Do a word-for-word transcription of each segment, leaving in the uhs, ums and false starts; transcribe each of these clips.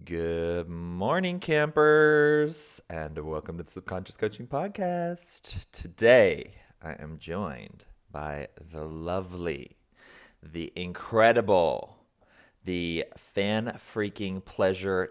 Good morning, campers, and welcome to the Subconscious Coaching Podcast. Today, I am joined by the lovely, the incredible, the fan freaking pleasure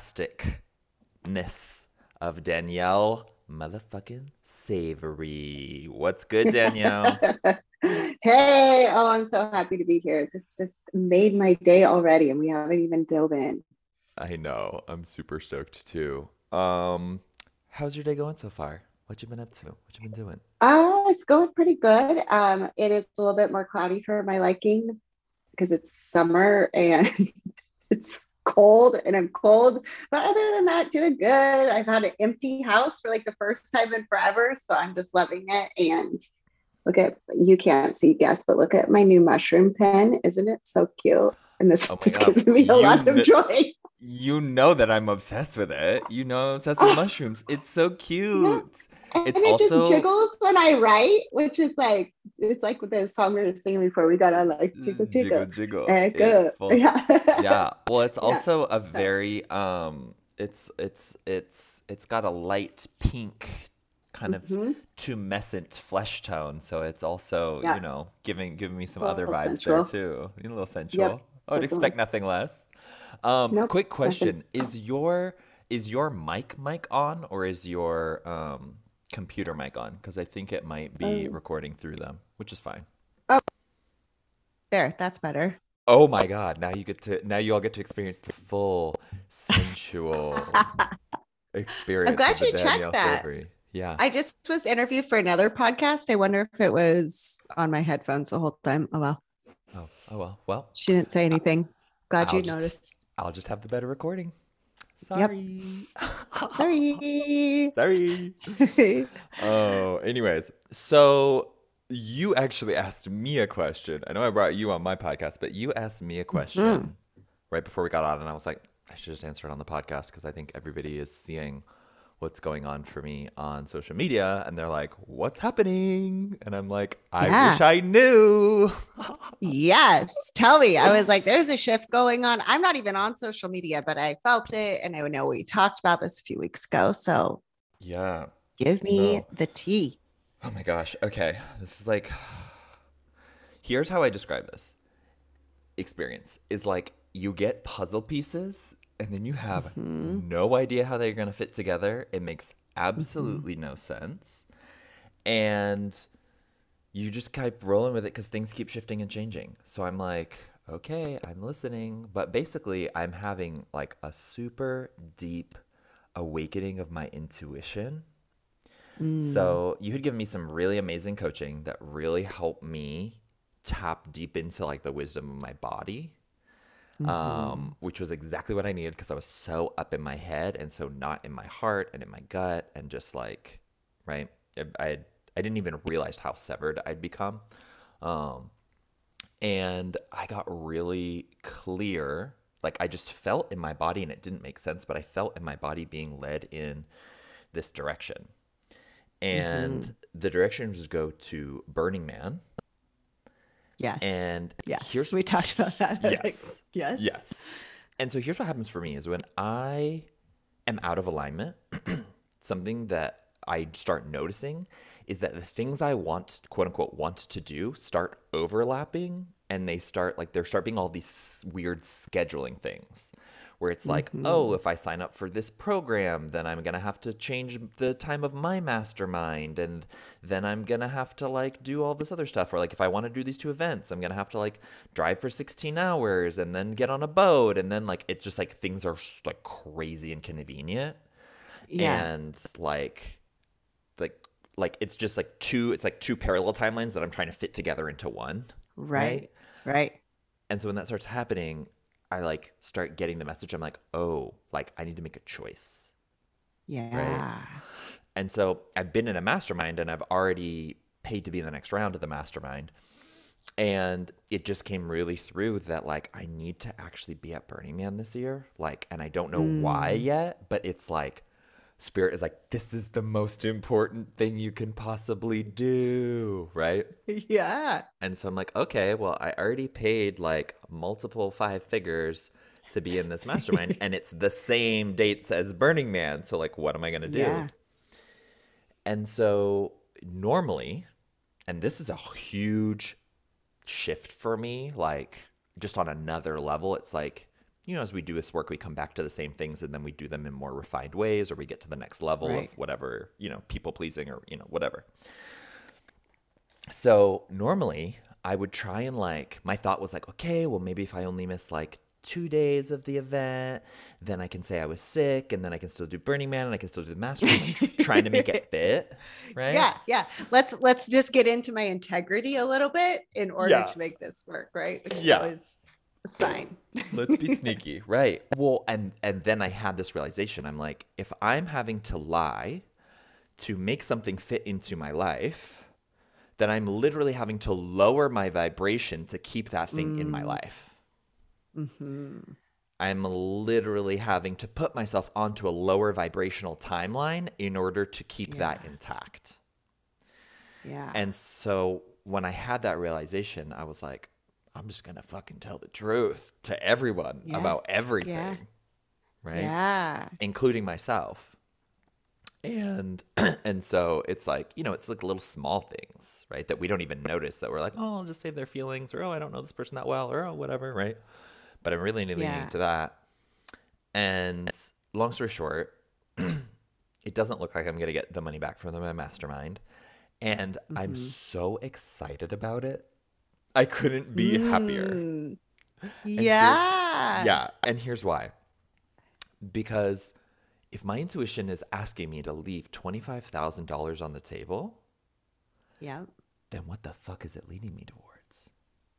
tasticness of Danielle motherfucking Savory. What's good, Danielle? Hey, oh, I'm so happy to be here. This just made my day already, and we haven't even dove in. I know, I'm super stoked too. Um, how's your day going so far? What you been up to? What you been doing? Uh, it's going pretty good. Um, it is a little bit more cloudy for my liking because it's summer and it's cold and I'm cold. But other than that, doing good. I've had an empty house for like the first time in forever, so I'm just loving it. And look at you can't see guess, but look at my new mushroom pen. Isn't it so cute? And this Oh my is God, giving me a you lot of kn- joy. you know that I'm obsessed with it. You know I'm obsessed with mushrooms. It's so Yeah. cute. And It's it just also jiggles when I write, which is like it's like with the song we were singing before we got on, like jiggle jiggle jiggle. jiggle. And It go. full. Yeah. Yeah. Well, it's Yeah. also a So, very um it's it's it's it's got a light pink kind of mm-hmm. tumescent flesh tone, so it's also, you Yeah. know, giving giving me A some other little vibes there sensual. too. You know, a little Yep. sensual. I would Definitely. expect nothing less. Um, Nope. quick Nothing. question. Is your is your mic mic on or is your um computer mic on? Because I think it might be Oh. recording through them, which is fine. Oh, there, that's better. Oh my God. Now you get to now you all get to experience the full sensual I'm experience of glad the you checked Danielle that. Savory. Yeah. I just was interviewed for another podcast. I wonder if it was on my headphones the whole time. Oh well. Oh, oh well. Well, She didn't say I- anything. Glad I'll you just noticed. I'll just have the better recording. Yep. Sorry. Sorry. Sorry. Oh, anyways, so you actually asked me a question. I know I brought you on my podcast, but you asked me a Mhm. question right before we got on, and I was like, I should just answer it on the podcast because I think everybody is seeing what's going on for me on social media, and they're like, "What's happening?" And I'm like, "I wish Yeah. I knew." Yes. Tell me. I was like, there's a shift going on. I'm not even on social media, but I felt it. And I know we talked about this a few weeks ago. So Yeah. give me No. the tea. Oh my gosh. Okay. This is like, here's how I describe this experience is like you get puzzle pieces and then you have Mhm. no idea how they're going to fit together. It makes Mhm. absolutely no sense. And you just keep rolling with it because things keep shifting and changing. So I'm like, okay, I'm listening. But basically, I'm having like a super deep awakening of my intuition. Mm. So you had given me some really amazing coaching that really helped me tap deep into like the wisdom of my body, um, Mhm. which was exactly what I needed because I was so up in my head and so not in my heart and in my gut and just like, right? I I, had, I didn't even realize how severed I'd become. Um, and I got really clear. Like I just felt in my body and it didn't make sense, but I felt in my body being led in this direction. And Mhm. the directions go to Burning Man. Yes. And Yes. here's We talked about that. Like, yes, yes. yes. And so here's what happens for me is when I am out of alignment, something that I start noticing is that the things I want, quote unquote, want to do start overlapping and they start like there start being all these weird scheduling things where it's like, oh, Mhm. if I sign up for this program, then I'm going to have to change the time of my mastermind and then I'm going to have to like do all this other stuff or like if I want to do these two events, I'm going to have to like drive for sixteen hours and then get on a boat and then like it's just like things are like crazy and convenient Yeah. and like like like it's just like two it's like two parallel timelines that I'm trying to fit together into one, right? Right. Right. And so when that starts happening, I like start getting the message. I'm like, oh, like I need to make a choice, right? Yeah. And so I've been in a mastermind and I've already paid to be in the next round of the mastermind. And it just came really through that like I need to actually be at Burning Man this year. Like, and I don't know why Mm. yet, but it's like Spirit is like, this is the most important thing you can possibly do, right? Yeah. And so I'm like, okay, well, I already paid like multiple five figures to be in this mastermind, and it's the same dates as Burning Man. So like, what am I gonna do? Yeah. And so normally, and this is a huge shift for me, like just on another level, it's like, you know, as we do this work, we come back to the same things and then we do them in more refined ways, or we get to the next level of Right. whatever, you know, people pleasing or, you know, whatever. So normally I would try and like, my thought was like, okay, well, maybe if I only miss like two days of the event, then I can say I was sick and then I can still do Burning Man and I can still do the mastermind, like tr- trying to make it fit, right? Yeah, yeah. Let's let's just get into my integrity a little bit in order Yeah. to make this work, right? Which is Yeah. always a sign. Let's be sneaky, right? Well, and and then I had this realization. I'm like, if I'm having to lie to make something fit into my life, then I'm literally having to lower my vibration to keep that thing in my life. hmm I'm literally having to put myself onto a lower vibrational timeline in order to keep that Yeah. intact. Yeah. And so when I had that realization, I was like, I'm just gonna fucking tell the truth to everyone Yeah. about Yeah. everything, right? Yeah. Including myself. And and so it's like, you know, it's like little small things, right? That we don't even notice, that we're like, oh, I'll just save their feelings, or oh, I don't know this person that well, or oh, whatever, right? But I'm really leaning Yeah. into that. And long story short, it doesn't look like I'm gonna get the money back from my mastermind. And I'm hmm so excited about it. I couldn't be happier. Mm. And here's Yeah. yeah, and here's why. Because if my intuition is asking me to leave twenty-five thousand dollars on the table, Yeah. then what the fuck is it leading me towards?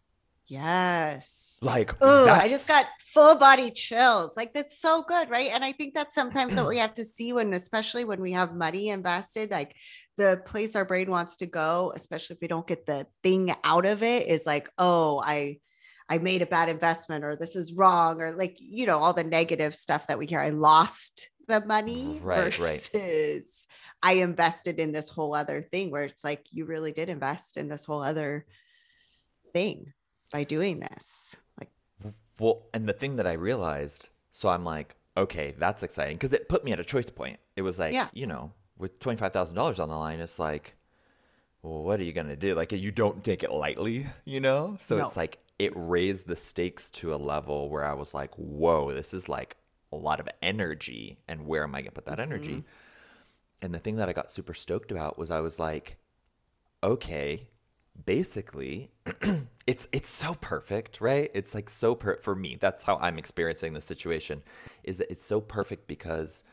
Yes. Like, Oh, I just that's got full body chills. Like that's so good, right? And I think that's sometimes what we have to see when, especially when we have money invested, like the place our brain wants to go, especially if we don't get the thing out of it, is like, oh, I I made a bad investment, or this is wrong, or like, you know, all the negative stuff that we hear. I lost the money right, right. versus I invested in this whole other thing, where it's like you really did invest in this whole other thing by doing this. Like, Well, and the thing that I realized, so I'm like, okay, that's exciting, because it put me at a choice point. It was like, yeah, you know, with twenty-five thousand dollars on the line, it's like, well, what are you going to do? Like, you don't take it lightly, you know? So no. it's like, it raised the stakes to a level where I was like, whoa, this is like a lot of energy. And where am I going to put that Mhm. energy? And the thing that I got super stoked about was I was like, okay, basically, it's it's so perfect, right? It's like so per for me. That's how I'm experiencing the situation, is that it's so perfect because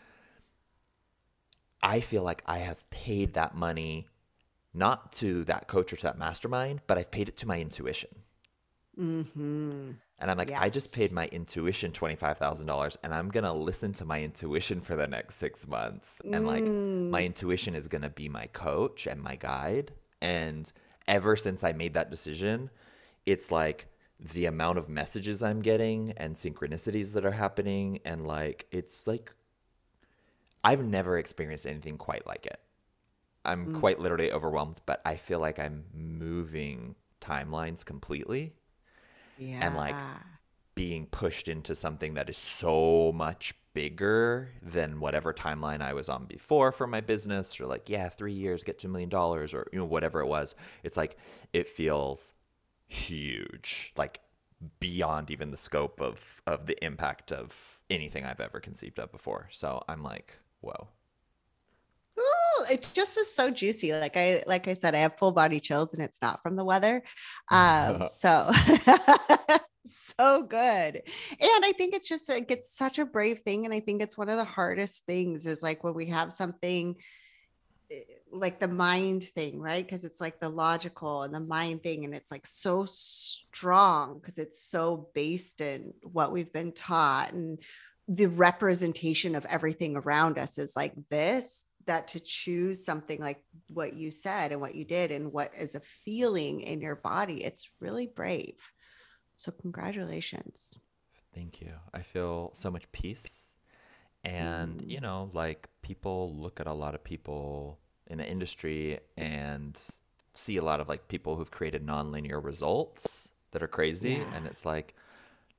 I feel like I have paid that money not to that coach or to that mastermind, but I've paid it to my intuition. Mm-hmm. And I'm like, I just paid Yes. my intuition twenty-five thousand dollars and I'm going to listen to my intuition for the next six months. And like, my Mm. intuition is going to be my coach and my guide. And ever since I made that decision, it's like the amount of messages I'm getting and synchronicities that are happening. And like, it's like, I've never experienced anything quite like it. I'm Mm. quite literally overwhelmed, but I feel like I'm moving timelines completely and like Yeah. being pushed into something that is so much bigger than whatever timeline I was on before for my business, or like, yeah, three years, get two million dollars, or, you know, whatever it was. It's like, it feels huge, like beyond even the scope of, of the impact of anything I've ever conceived of before. So I'm like, whoa. Ooh, it just is so juicy. Like I like I said, I have full body chills and it's not from the weather. Um, so so good. And I think it's just like it's such a brave thing. And I think it's one of the hardest things is like when we have something eh, like the mind thing, right? Because it's like the logical and the mind thing, and it's like so strong because it's so based in what we've been taught, and the representation of everything around us is like this, that to choose something like what you said and what you did and what is a feeling in your body, it's really brave. So congratulations. Thank you. I feel so much peace. And, you Mm, know, like people look at a lot of people in the industry and see a lot of like people who've created nonlinear results that are crazy. And yeah. it's like,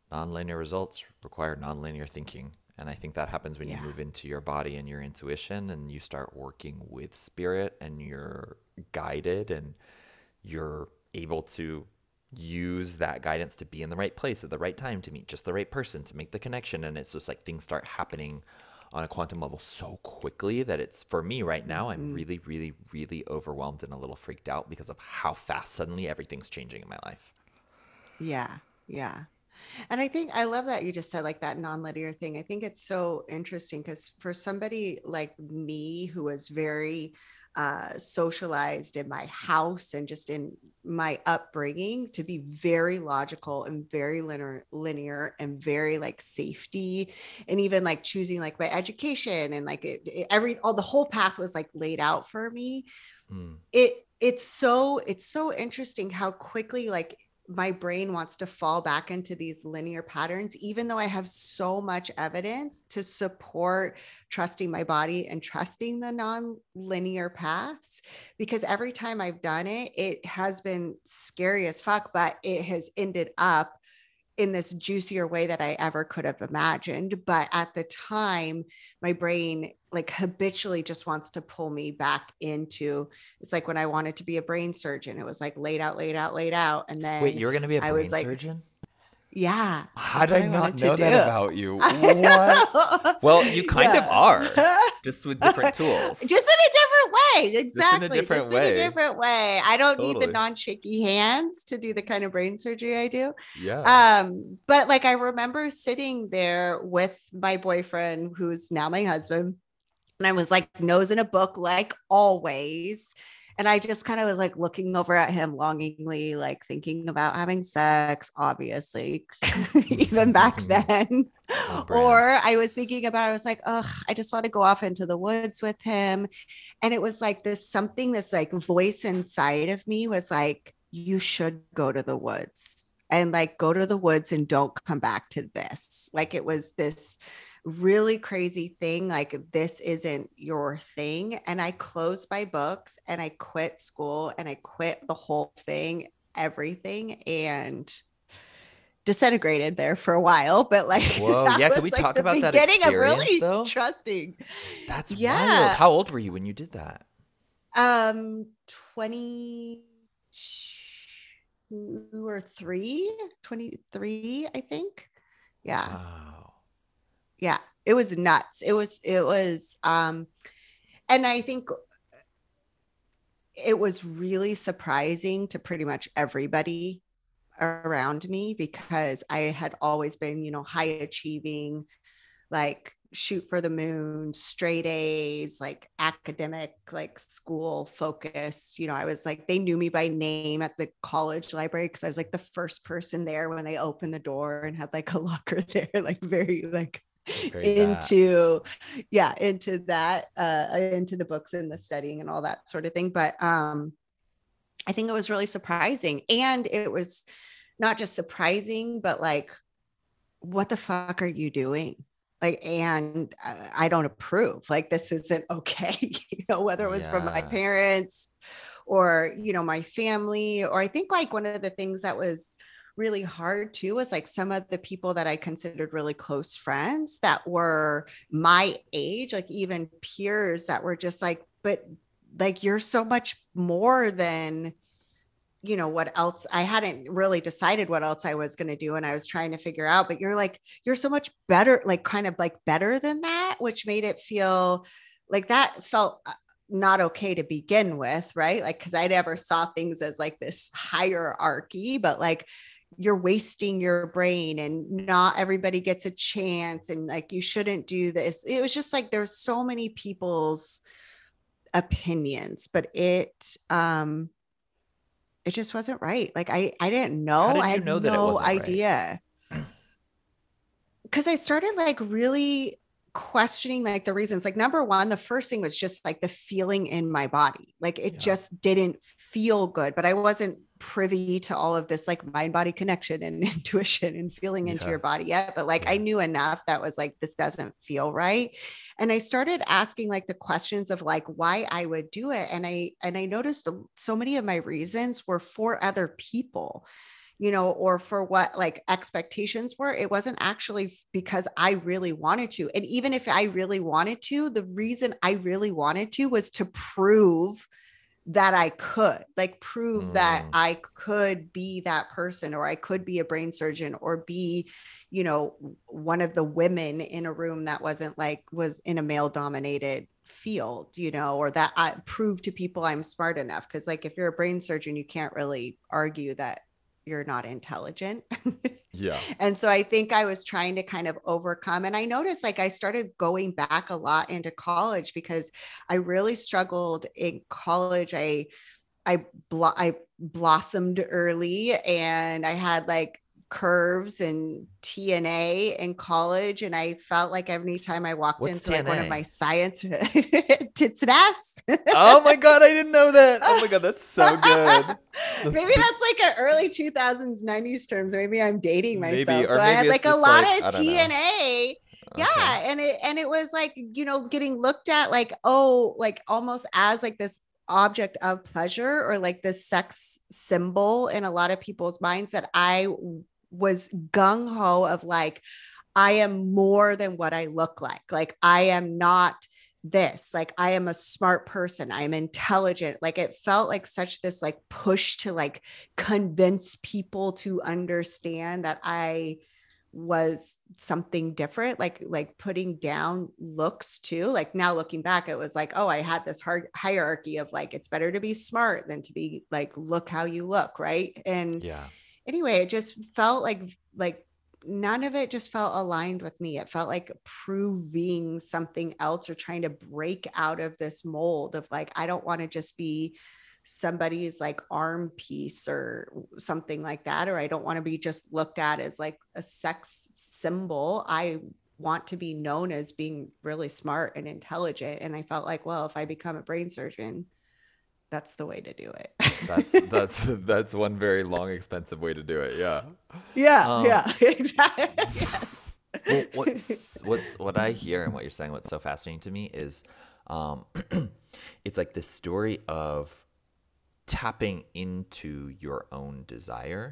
nonlinear results require nonlinear thinking. And I think that happens when you Yeah. move into your body and your intuition and you start working with spirit and you're guided and you're able to use that guidance to be in the right place at the right time to meet just the right person to make the connection. And it's just like things start happening on a quantum level so quickly that it's for me right now, I'm Mhm. really, really, really overwhelmed and a little freaked out because of how fast suddenly everything's changing in my life. Yeah. Yeah. And I think I love that you just said like that non-linear thing. I think it's so interesting because for somebody like me who was very uh, socialized in my house and just in my upbringing to be very logical and very linear, linear and very like safety, and even like choosing like my education and like it, it- every all the whole path was like laid out for me. Mm. it it's so it's so interesting how quickly like my brain wants to fall back into these linear patterns, even though I have so much evidence to support trusting my body and trusting the non-linear paths. Because every time I've done it, it has been scary as fuck, but it has ended up in this juicier way that I ever could have imagined. But at the time, my brain like habitually just wants to pull me back into, it's like when I wanted to be a brain surgeon, it was like laid out, laid out, laid out. And Wait, then you're going to be a I was brain like, surgeon? yeah, How that's did what I I not wanted to know that do. about you? I What? know. Well, you kind of are, Yeah. just with different Just tools. in a different way. Just in a Exactly. different Just in a way. different way. I don't need the Totally. non-shaky hands to do the kind of brain surgery I do. Yeah. Um, but like I remember sitting there with my boyfriend, who's now my husband, and I was like nose in a book, like always. And I just kind of was like looking over at him longingly, like thinking about having sex, obviously, even back then. On Or brand. I was thinking about, I was like, oh, I just want to go off into the woods with him. And it was like this something, this like voice inside of me was like, you should go to the woods and like go to the woods and don't come back to this. Like it was this really crazy thing. Like this isn't your thing. And I closed my books and I quit school and I quit the whole thing, everything. And disintegrated there for a while, but like Whoa, that yeah, can we was like talk the about that beginning of experience really though? trusting. That's wild. Yeah. How old were you when you did that? Um, twenty-two or three, twenty-three, I think. Yeah. Wow. Yeah. It was nuts. It was, it was, um, and I think it was really surprising to pretty much everybody around me because I had always been, you know, high achieving, like shoot for the moon, straight A's, like academic, like school focus. You know, I was like, they knew me by name at the college library because I was like the first person there when they opened the door and had like a locker there, like very like Very that. into yeah into that uh into the books and the studying and all that sort of thing. But um I think it was really surprising, and it was not just surprising but like, what the fuck are you doing? Like, and uh, I don't approve. Like, this isn't okay. You know, whether it was from my Yeah. parents or, you know, my family, or I think like one of the things that was really hard too was like some of the people that I considered really close friends that were my age, like even peers that were just like, but like, you're so much more than, you know, what else. I hadn't really decided what else I was going to do. And I was trying to figure out, but you're like, you're so much better, like kind of like better than that, which made it feel like that felt uh, not okay to begin with. Right. Like, cause I never saw things as like this hierarchy, but like, you're wasting your brain and not everybody gets a chance. And like, you shouldn't do this. It was just like, there's so many people's opinions, but it, um, it just wasn't right. Like I, I didn't How know. I did you had know that it no wasn't right? idea because I started like really questioning like the reasons. Like number one, the first thing was just like the feeling in my body. Like it Yeah. just didn't feel good, but I wasn't privy to all of this like mind body connection and intuition and feeling into Yeah. your body yet. But like Yeah. I knew enough that was like, this doesn't feel right. And I started asking like the questions of like why I would do it. And I, and I noticed so many of my reasons were for other people. you know, or for what like expectations were. It wasn't actually because I really wanted to. And even if I really wanted to, the reason I really wanted to was to prove that I could like prove that Mm, I could be that person, or I could be a brain surgeon, or be, you know, one of the women in a room that wasn't like was in a male dominated field, you know, or that I prove to people I'm smart enough. Cause like if you're a brain surgeon, you can't really argue that you're not intelligent. yeah. And so I think I was trying to kind of overcome. And I noticed like I started going back a lot into college because I really struggled in college. I I blo- I blossomed early, and I had like curves and T N A in college, and I felt like every time I walked What's into like one of T N A? my science tits and ass. Oh my god, I didn't know that. Oh my god, that's so good. Maybe that's like an early two thousands, nineties terms. Maybe I'm dating Maybe, myself. or So I maybe had it's like a just lot like, I of don't know. T N A. Yeah. Okay. And it and it was like, you know, getting looked at like, oh, like almost as like this object of pleasure, or like this sex symbol in a lot of people's minds, that I was gung-ho of like, I am more than what I look like. Like I am not this, like I am a smart person, I am intelligent. Like it felt like such this like push to like convince people to understand that I was something different, like like putting down looks too. Like now looking back, it was like, oh, I had this hard hierarchy of like, it's better to be smart than to be like, look how you look, right? And Yeah. anyway, it just felt like like none of it just felt aligned with me. It felt like proving something else, or trying to break out of this mold of like, I don't want to just be somebody's like arm piece or something like that, or I don't want to be just looked at as like a sex symbol. I want to be known as being really smart and intelligent. And I felt like, well, if I become a brain surgeon, that's the way to do That's it. that's that's one very long, expensive way to do it. Yeah. Yeah, Um, yeah, exactly. Yes. well, what's what's what I hear and what you're saying, what's so fascinating to me is, um, it's like this story of tapping into your own desire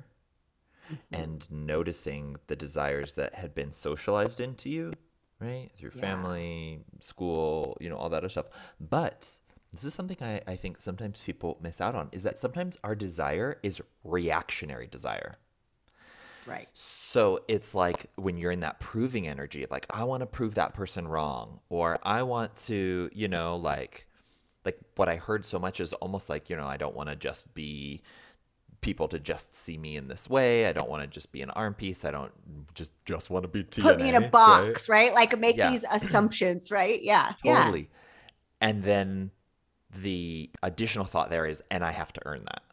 Mhm. and noticing the desires that had been socialized into you, right? Through Yeah, family, school, you know, all that other stuff. But this is something I, I think sometimes people miss out on, is that sometimes our desire is reactionary desire. right. So it's like when you're in that proving energy, like I want to prove that person wrong, or I want to, you know, like like what I heard so much is almost like, you know, I don't want to just be people to just see me in this way. I don't want to just be an arm piece. I don't just just want to be Put me in a T N A, right? box, right? Like make Yeah, these assumptions, right? Yeah, yeah. totally. And then the additional thought there is, and I have to earn that,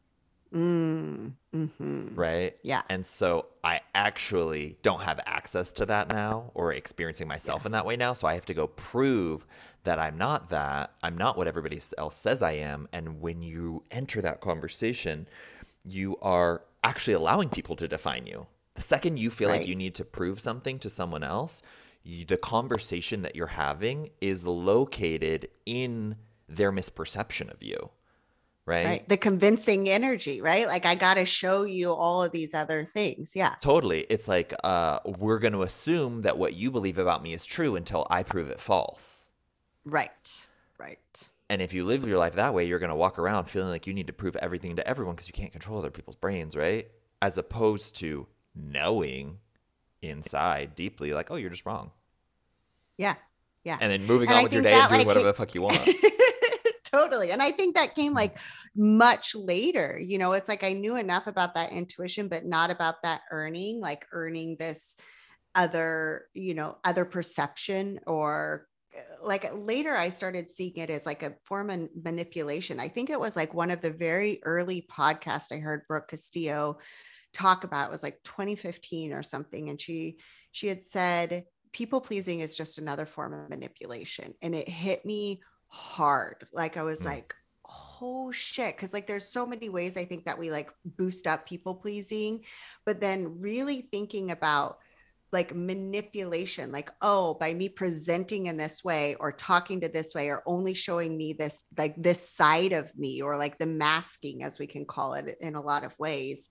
Mm, hmm. right? Yeah, And so I actually don't have access to that now, or experiencing yeah, myself in that way now. So I have to go prove that I'm not that. I'm not what everybody else says I am. And when you enter that conversation, you are actually allowing people to define you. The second you feel like right. you need to prove something to someone else, you, the conversation that you're having is located in their misperception of you, right? Right. The convincing energy, right? Like I got to show you all of these other things. Yeah. Totally. It's like, uh, we're going to assume that what you believe about me is true until I prove it false. Right. Right. And if you live your life that way, you're going to walk around feeling like you need to prove everything to everyone because you can't control other people's brains, right? As opposed to knowing inside deeply, like, oh, you're just wrong. Yeah. Yeah. And then moving And on I with your think day and that doing like whatever the fuck you want. totally. And I think that came like much later. You know, it's like I knew enough about that intuition, but not about that earning, like earning this other, you know, other perception, or like later I started seeing it as like a form of manipulation. I think it was like one of the very early podcasts I heard Brooke Castillo talk about. It was like twenty fifteen or something. And she, she had said, people pleasing is just another form of manipulation. And it hit me hard. Like I was Mm, like, oh shit. Cause like there's so many ways I think that we like boost up people pleasing, but then really thinking about like manipulation, like, oh, by me presenting in this way or talking to this way or only showing me this, like this side of me, or like the masking, as we can call it in a lot of ways,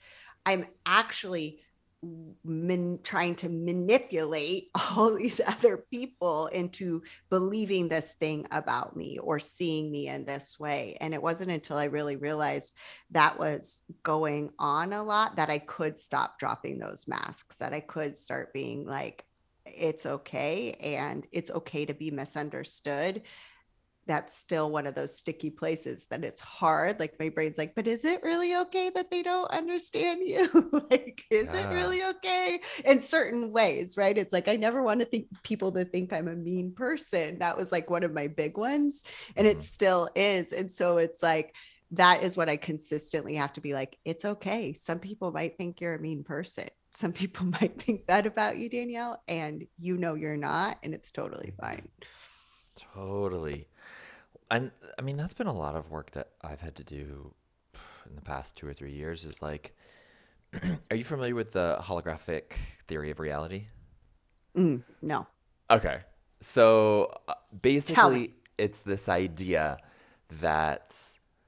I'm actually man, trying to manipulate all these other people into believing this thing about me or seeing me in this way. And it wasn't until I really realized that was going on a lot that I could stop dropping those masks, that I could start being like, it's okay. And it's okay to be misunderstood. That's still one of those sticky places that it's hard. Like my brain's like, but is it really okay that they don't understand you? Like, is it Yeah. really okay in certain ways? Right. It's like, I never want to think people to think I'm a mean person. That was like one of my big ones. And it Mhm. still is. And so it's like, that is what I consistently have to be like, it's okay. Some people might think you're a mean person. Some people might think that about you, Danielle, and you know you're not, and it's totally fine. Totally. And I mean, that's been a lot of work that I've had to do in the past two or three years is like, are you familiar with the holographic theory of reality? Mm, no, Okay. So uh, tell me. basically, it's this idea that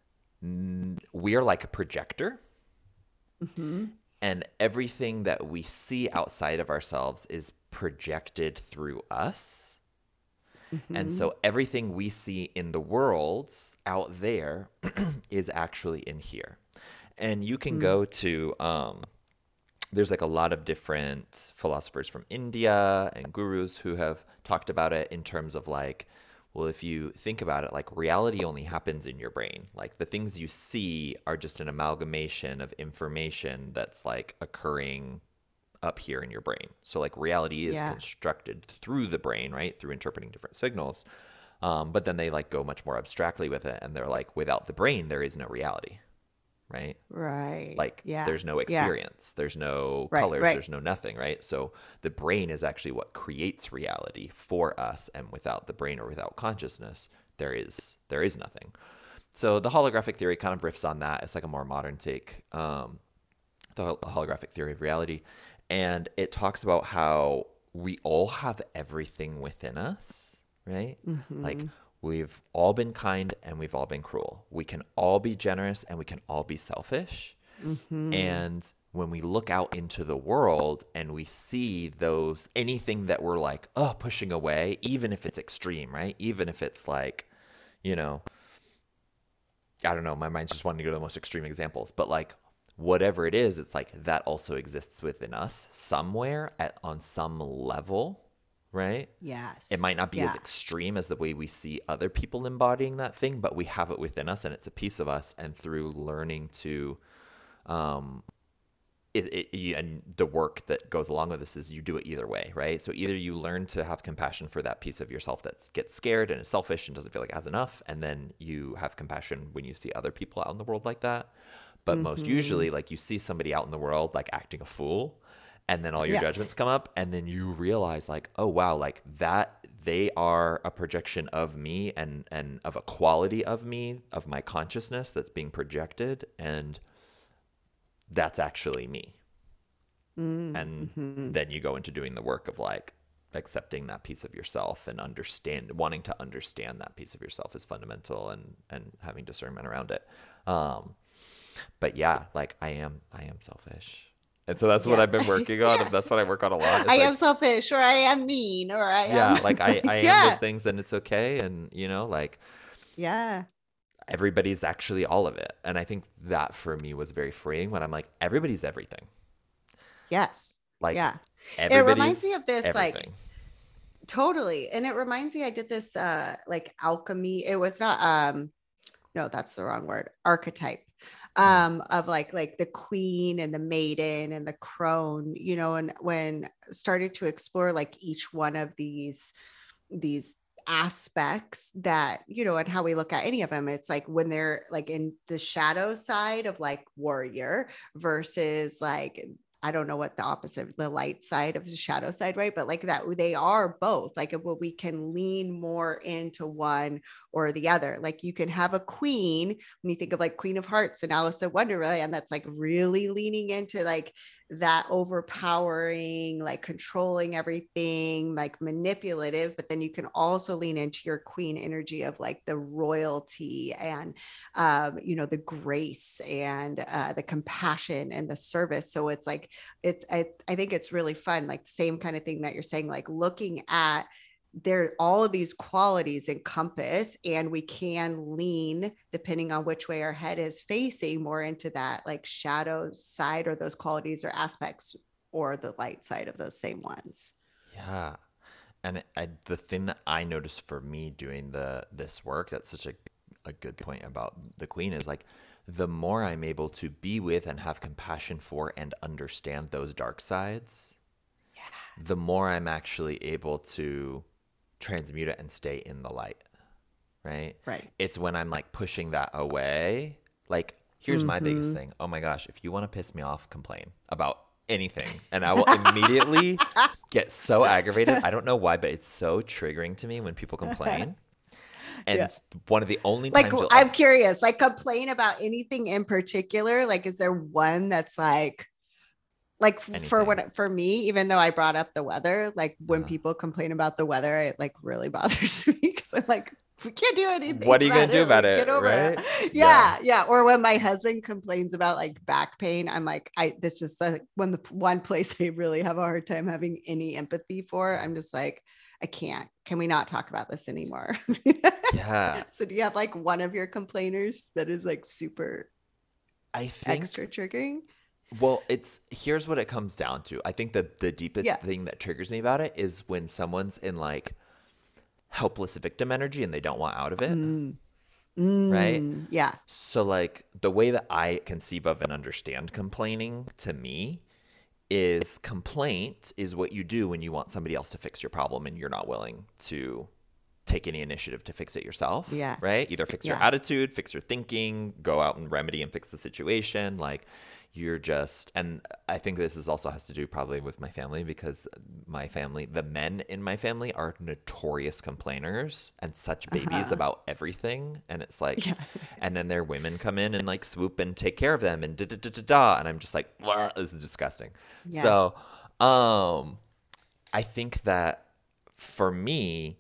n- we are like a projector, Hmm. and everything that we see outside of ourselves is projected through us. And Hmm. so everything we see in the world out there is actually in here. And you can Mm, go to, um, there's like a lot of different philosophers from India and gurus who have talked about it in terms of like, well, if you think about it, like reality only happens in your brain. Like the things you see are just an amalgamation of information that's like occurring up here in your brain. So like reality is yeah. constructed through the brain, right? Through interpreting different signals. Um, but then they like go much more abstractly with it, and they're like, without the brain, there is no reality, right? Right. Like Yeah. there's no Yeah. experience, there's no Right. colors, Right. there's no nothing, right? So the brain is actually what creates reality for us, and without the brain or without consciousness, there is there is nothing. So the holographic theory kind of riffs on that. It's like a more modern take. Um, the holographic theory of reality. And it talks about how we all have everything within us, right? Like Hmm. we've all been kind and we've all been cruel. We can all be generous and we can all be selfish. Hmm. And when we look out into the world and we see those, anything that we're like, oh, pushing away, even if it's extreme, right? Even if it's like, you know, I don't know, my mind's just wanting to go to the most extreme examples, but like whatever it is, it's like that also exists within us somewhere at on some level, right? It might Yes. not be as Yeah. extreme as the way we see other people embodying that thing, but we have it within us and it's a piece of us. And through learning to, um, it, it, you- and the work that goes along with this is you do it either way, right? So either you learn to have compassion for that piece of yourself that gets scared and is selfish and doesn't feel like it has enough, and then you have compassion when you see other people out in the world like that. But most Hmm. usually, like you see somebody out in the world like acting a fool, and then all your Yeah. judgments come up, and then you realize like, oh wow, like that they are a projection of me and and of a quality of me, of my consciousness that's being projected, and that's actually me. And Mm-hmm. then you go into doing the work of like accepting that piece of yourself and understand wanting to understand that piece of yourself is fundamental, and and having discernment around it. um but yeah, like i am i am selfish, and so that's what Yeah. I've been working on, and that's what I work on a lot. I It's am like, selfish, or I am mean, or I am yeah, like i i am those yeah. things, and it's okay, and you know, like Yeah. everybody's actually all of it. And I think that for me was very freeing when I'm like, everybody's everything. Yes. Like Yeah. It reminds me everybody's of this like everything. totally. And it reminds me, I did this uh like alchemy. It was not um no, that's the wrong word. Archetype Mm. um of like like the queen and the maiden and the crone, you know, and when started to explore like each one of these these aspects that, you know, and how we look at any of them, it's like when they're like in the shadow side of like warrior versus like, I don't know what the opposite, the light side of the shadow side, right? But like that, they are both like, well, we can lean more into one or the other. Like you can have a queen when you think of like Queen of Hearts and Alice in Wonderland, that's like really leaning into like that overpowering, like controlling everything, like manipulative, but then you can also lean into your queen energy of like the royalty and, um, you know, the grace and uh, the compassion and the service. So it's like, it, I, I think it's really fun, like same kind of thing that you're saying, like looking at there all of these qualities encompass, and we can lean depending on which way our head is facing more into that like shadow side or those qualities or aspects, or the light side of those same ones. Yeah. And I, the thing that I noticed for me doing the this work, that's such a a good point about the queen, is like the more I'm able to be with and have compassion for and understand those dark sides, the more I'm actually able to transmute it and stay in the light, right? Right. It's when I'm like pushing that away. Like, here's my biggest Mm-hmm. thing. Oh my gosh, if you want to piss me off, complain about anything. And I will immediately get so aggravated. I don't know why, but it's so triggering to me when people complain. And Yeah. it's one of the only Like, times you'll I'm ever, curious, like complain about anything in particular? Like, is there one that's like, like for anything. what for me, even though I brought up the weather, like when Uh, people complain about the weather, it like really bothers me because I'm like, we can't do anything what are you going about to do it. about Like, it, get over right? it. Yeah. Yeah, yeah. Or when my husband complains about like back pain, I'm like, I this just like when the one place I really have a hard time having any empathy for. I'm just like, I can't. Can we not talk about this anymore? Yeah. So do you have like one of your complainers that is like super I think, extra triggering? well, it's here's what it comes down to. I think that the deepest Yeah. thing that triggers me about it is when someone's in like helpless victim energy and they don't want out of it, Mm, right? mm, yeah. So like the way that I conceive of and understand complaining to me is complaint is what you do when you want somebody else to fix your problem and you're not willing to take any initiative to fix it yourself, Yeah. right? Either fix your Yeah. attitude, fix your thinking, go out and remedy and fix the situation. Like you're just, and I think this is also has to do probably with my family because my family, the men in my family are notorious complainers and such babies Uh-huh. about everything. And it's like, Yeah. and then their women come in and like swoop and take care of them and da da da da da. And I'm just like, "Blah, this is disgusting." Yeah. So, um, I think that for me,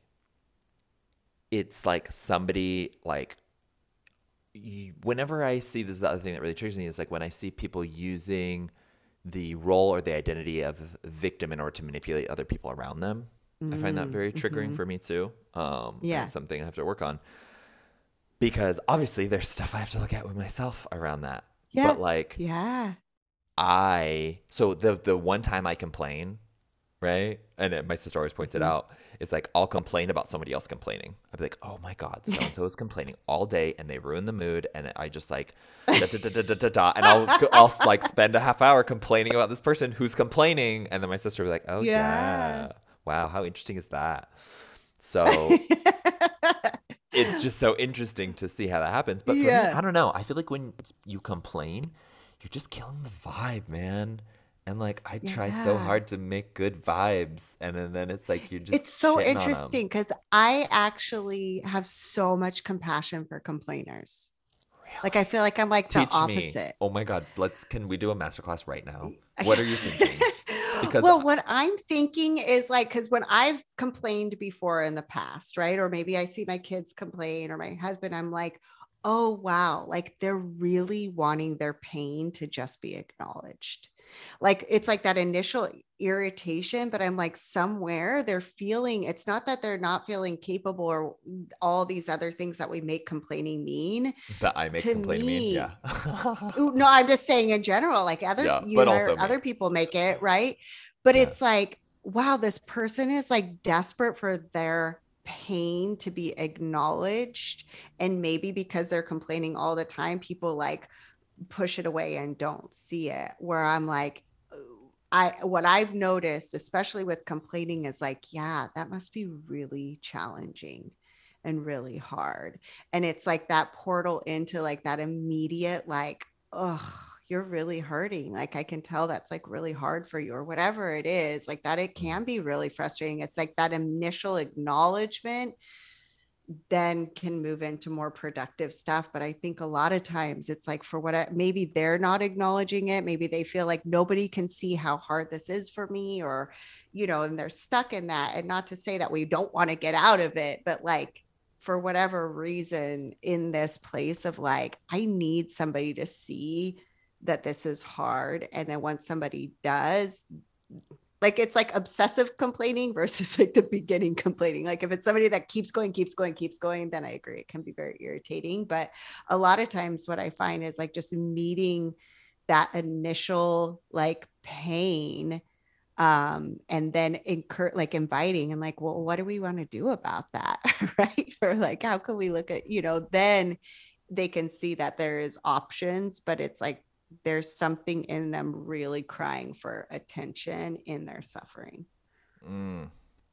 it's like somebody like you, whenever I see this is the other thing that really triggers me is like when I see people using the role or the identity of victim in order to manipulate other people around them. I find that Mm, very triggering mhm. for me too. Um, and Yeah. it's something I have to work on because obviously there's stuff I have to look at with myself around that. Yeah. But like Yeah. I, so the the one time I complain, right? And it, my sister always points it Mhm. out. It's like I'll complain about somebody else complaining. I'll be like, "Oh my god, so and so is complaining all day, and they ruin the mood." And I just like da da da da da da, da and I'll go- I'll like spend a half hour complaining about this person who's complaining, and then my sister will be like, "Oh Yeah. yeah, wow, how interesting is that?" So it's just so interesting to see how that happens. But for me, Yeah. I don't know. I feel like when you complain, you're just killing the vibe, man. And like I try so Yeah. hard to make good vibes, and then, then it's like you're It's just so shitting on them. interesting because I actually have so much compassion for complainers. Like I Really? feel like I'm like the Teach me. opposite. Oh my God, let's can we do a masterclass right now? What are you thinking? Because Well, what I'm thinking is like, because when I've complained before in the past, right? Or maybe I see my kids complain or my husband, I'm like, oh, wow, like they're really wanting their pain to just be acknowledged. Like it's like that initial irritation, but I'm like, somewhere they're feeling it's not that they're not feeling capable or all these other things that we make complaining mean. that I make To complain mean, yeah. me, ooh, no, I'm just saying in general, like other Yeah, you but hear also me. other people make it, right? But Yeah. it's like, wow, this person is like desperate for their pain to be acknowledged. And maybe because they're complaining all the time, people like push it away and don't see it. Where I'm like, I what I've noticed, especially with complaining, is like, yeah, that must be really challenging and really hard. And it's like that portal into like that immediate, like, oh, you're really hurting. Like I can tell that's like really hard for you, or whatever it is, like that it Mm. can be really frustrating. It's like that initial acknowledgement then can move into more productive stuff. But I think a lot of times it's like, for what I, maybe they're not acknowledging it. Maybe they feel like nobody can see how hard this is for me, or, you know, and they're stuck in that. And not to say that we don't want to get out of it, but like, for whatever reason, in this place of like, I need somebody to see that this is hard. And then once somebody does, like, it's like obsessive complaining versus like the beginning complaining. Like if it's somebody that keeps going, keeps going, keeps going, then I agree. It can be very irritating. But a lot of times what I find is like just meeting that initial like pain, um, and then incur like inviting and like, well, what do we want to do about that? Right. Or like, how can we look at, you know, then they can see that there is options, but it's like, there's something in them really crying for attention in their suffering. Mm.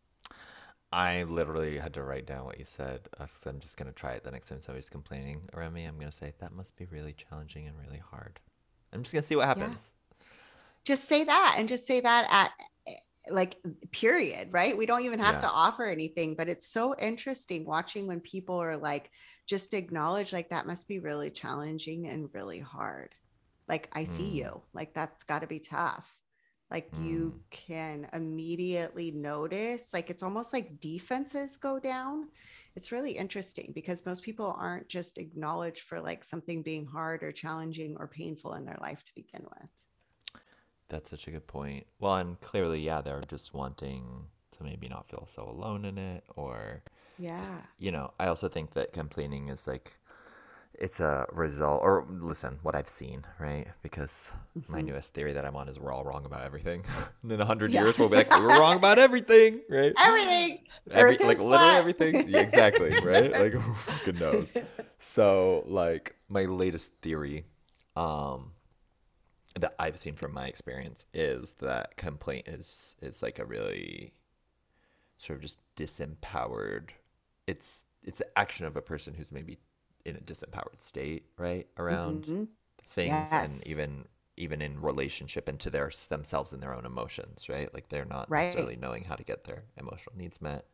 I literally had to write down what you said. Uh, 'cause I'm just going to try it the next time somebody's complaining around me. I'm going to say, that must be really challenging and really hard. I'm just going to see what Yeah. happens. Just say that, and just say that at like period, right? We don't even have Yeah. to offer anything, but it's so interesting watching when people are like, just acknowledge like that must be really challenging and really hard. Like, I see Mm. you, like that's got to be tough. Like you Mm. can immediately notice, like it's almost like defenses go down. It's really interesting because most people aren't just acknowledged for like something being hard or challenging or painful in their life to begin with. That's such a good point. Well, and clearly, yeah, they're just wanting to maybe not feel so alone in it, or just, Yeah. you know, I also think that complaining is like, it's a result, or listen, what I've seen, right? Because my Mhm. newest theory that I'm on is we're all wrong about everything. And in a hundred Yeah. years, we'll be like, we were wrong about everything, right? Everything. Every, Earth like is literally flat. everything. Yeah, exactly, right? Like, who fucking knows? So, like, my latest theory, um, that I've seen from my experience is that complaint is is like a really sort of just disempowered. It's it's the action of a person who's maybe in a disempowered state, right, around Mhm. things, and Yes. even even in relationship and to their themselves and their own emotions, right? Like they're not Right. necessarily knowing how to get their emotional needs met.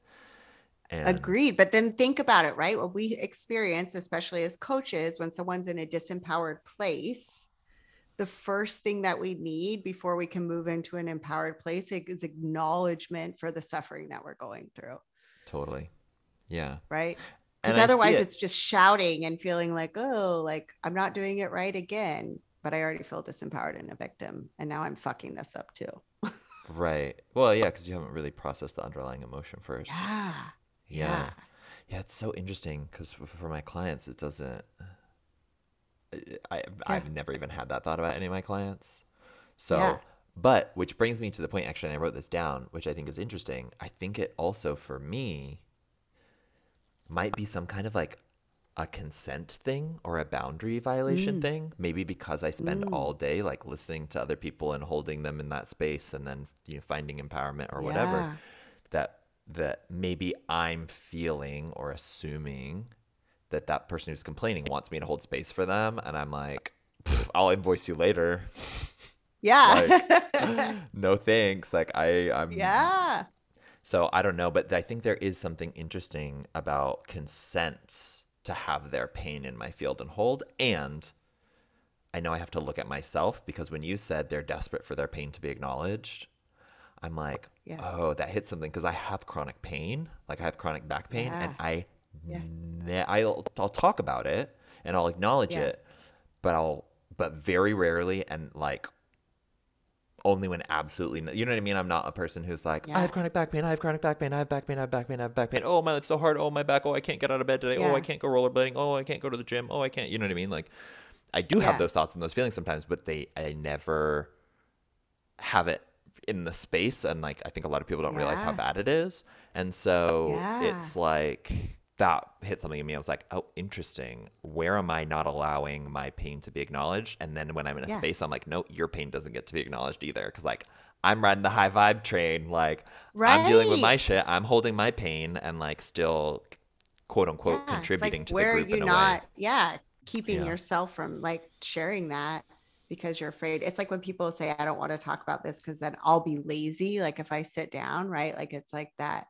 And Agreed. But then think about it, right? What we experience, especially as coaches, when someone's in a disempowered place, the first thing that we need before we can move into an empowered place is acknowledgement for the suffering that we're going through, totally, yeah. right? And Because I see otherwise it. it's just shouting and feeling like, oh, like I'm not doing it right again, but I already feel disempowered and a victim. And now I'm fucking this up too. Right. Well, yeah, because you haven't really processed the underlying emotion first. Yeah. Yeah. Yeah. Yeah, it's so interesting because for my clients, it doesn't. I Yeah. I've never even had that thought about any of my clients. Yeah. So, but which brings me to the point. Actually, and I wrote this down, which I think is interesting. I think it also for me might be some kind of like a consent thing or a boundary violation Mm, thing. Maybe because I spend mm, all day like listening to other people and holding them in that space, and then you know finding empowerment or whatever. yeah. That that maybe I'm feeling or assuming that that person who's complaining wants me to hold space for them, and I'm like, I'll invoice you later. Like, Yeah. no thanks. Like I I'm Yeah. so I don't know, but I think there is something interesting about consent to have their pain in my field and hold. And I know I have to look at myself because when you said they're desperate for their pain to be acknowledged, I'm like, Yeah. oh, that hits something because I have chronic pain. Like I have chronic back pain, and Yeah. I, Yeah. ne- I'll, I'll talk about it and I'll acknowledge Yeah. it, but I'll, but very rarely and like only when absolutely, you know what I mean? I'm not a person who's like, I have Yeah. chronic back pain, I have chronic back pain, I have back pain, I have back pain, I have back pain. Oh, my life's so hard. Oh, my back. Oh, I can't get out of bed today. Oh, I Yeah. can't go rollerblading. Oh, I can't go to the gym. Oh, I can't. You know what I mean? Like, I do have Yeah. those thoughts and those feelings sometimes, but they, I never have it in the space. And like, I think a lot of people don't realize how Yeah. bad it is. And so Yeah. it's like, that hit something in me. I was like, oh, interesting. Where am I not allowing my pain to be acknowledged? And then when I'm in a Yeah. space, I'm like, no, your pain doesn't get to be acknowledged either. Cause like, I'm riding the high vibe train. Like, I'm dealing with my Right. shit. I'm holding my pain and like still quote unquote Yeah. It's like, contributing to the where are group you in a way. not, yeah, keeping Yeah. yourself from like sharing that because you're afraid? It's like when people say, I don't want to talk about this because then I'll be lazy. Like if I sit down, right? Like it's like that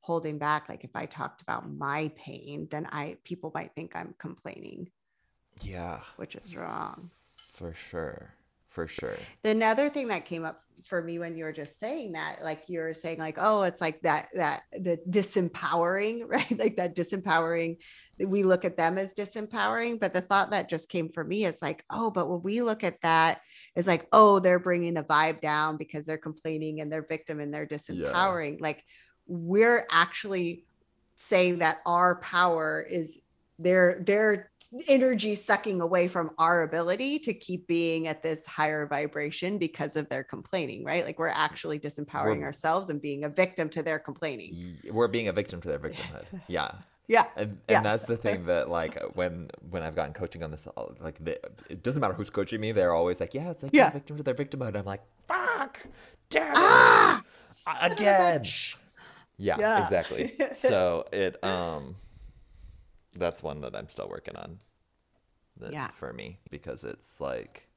holding back. Like if I talked about my pain, then I people might think I'm complaining, Yeah, which is wrong. for sure. For sure. The another thing that came up for me when you were just saying that, like you were saying, like, oh, it's like that, that the disempowering, right? Like that disempowering, we look at them as disempowering. But the thought that just came for me is like, oh, but when we look at that, is like, oh, they're bringing the vibe down because they're complaining and they're victim and they're Yeah. disempowering. Like we're actually saying that our power is their their energy sucking away from our ability to keep being at this higher vibration because of their complaining, right? Like we're actually disempowering We're ourselves and being a victim to their complaining. y- we're being a victim to their victimhood. Yeah. Yeah. And and Yeah. that's the thing that like when when I've gotten coaching on this, uh, like the, it doesn't matter who's coaching me, they're always like, yeah, it's like being a Yeah. victim to their victimhood. I'm like, fuck, damn it, Ah, A- son of a again. bitch. Yeah, Yeah. exactly. So it um, that's one that I'm still working on. That Yeah. for me because it's like,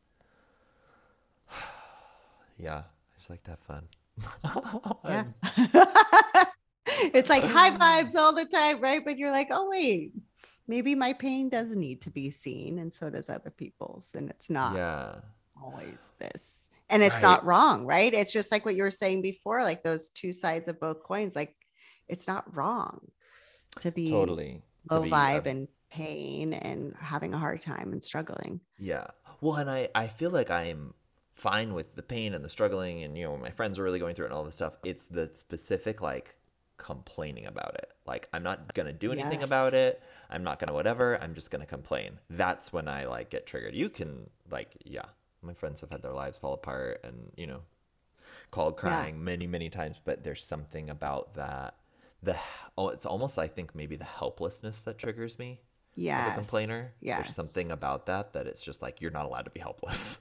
yeah, I just like to have fun. Yeah. I'm- It's like high vibes all the time, right? But you're like, oh, wait, maybe my pain does need to be seen, and so does other people's. And it's not yeah. always this. And it's Right. not wrong, right? It's just like what you were saying before, like those two sides of both coins. Like it's not wrong to be Totally. To low be vibe a and pain and having a hard time and struggling. Yeah. Well, and I, I feel like I'm fine with the pain and the struggling and, you know, when my friends are really going through it and all this stuff. It's the specific, like, complaining about it. Like, I'm not going to do anything Yes. about it. I'm not going to whatever. I'm just going to complain. That's when I, like, get triggered. You can, like, yeah. My friends have had their lives fall apart and, you know, called Yeah. crying many, many times. But there's something about that. The oh, it's almost, I think, maybe the helplessness that triggers me. Of a Yes. complainer. There's Yes. something about that that it's just like you're not allowed to be helpless,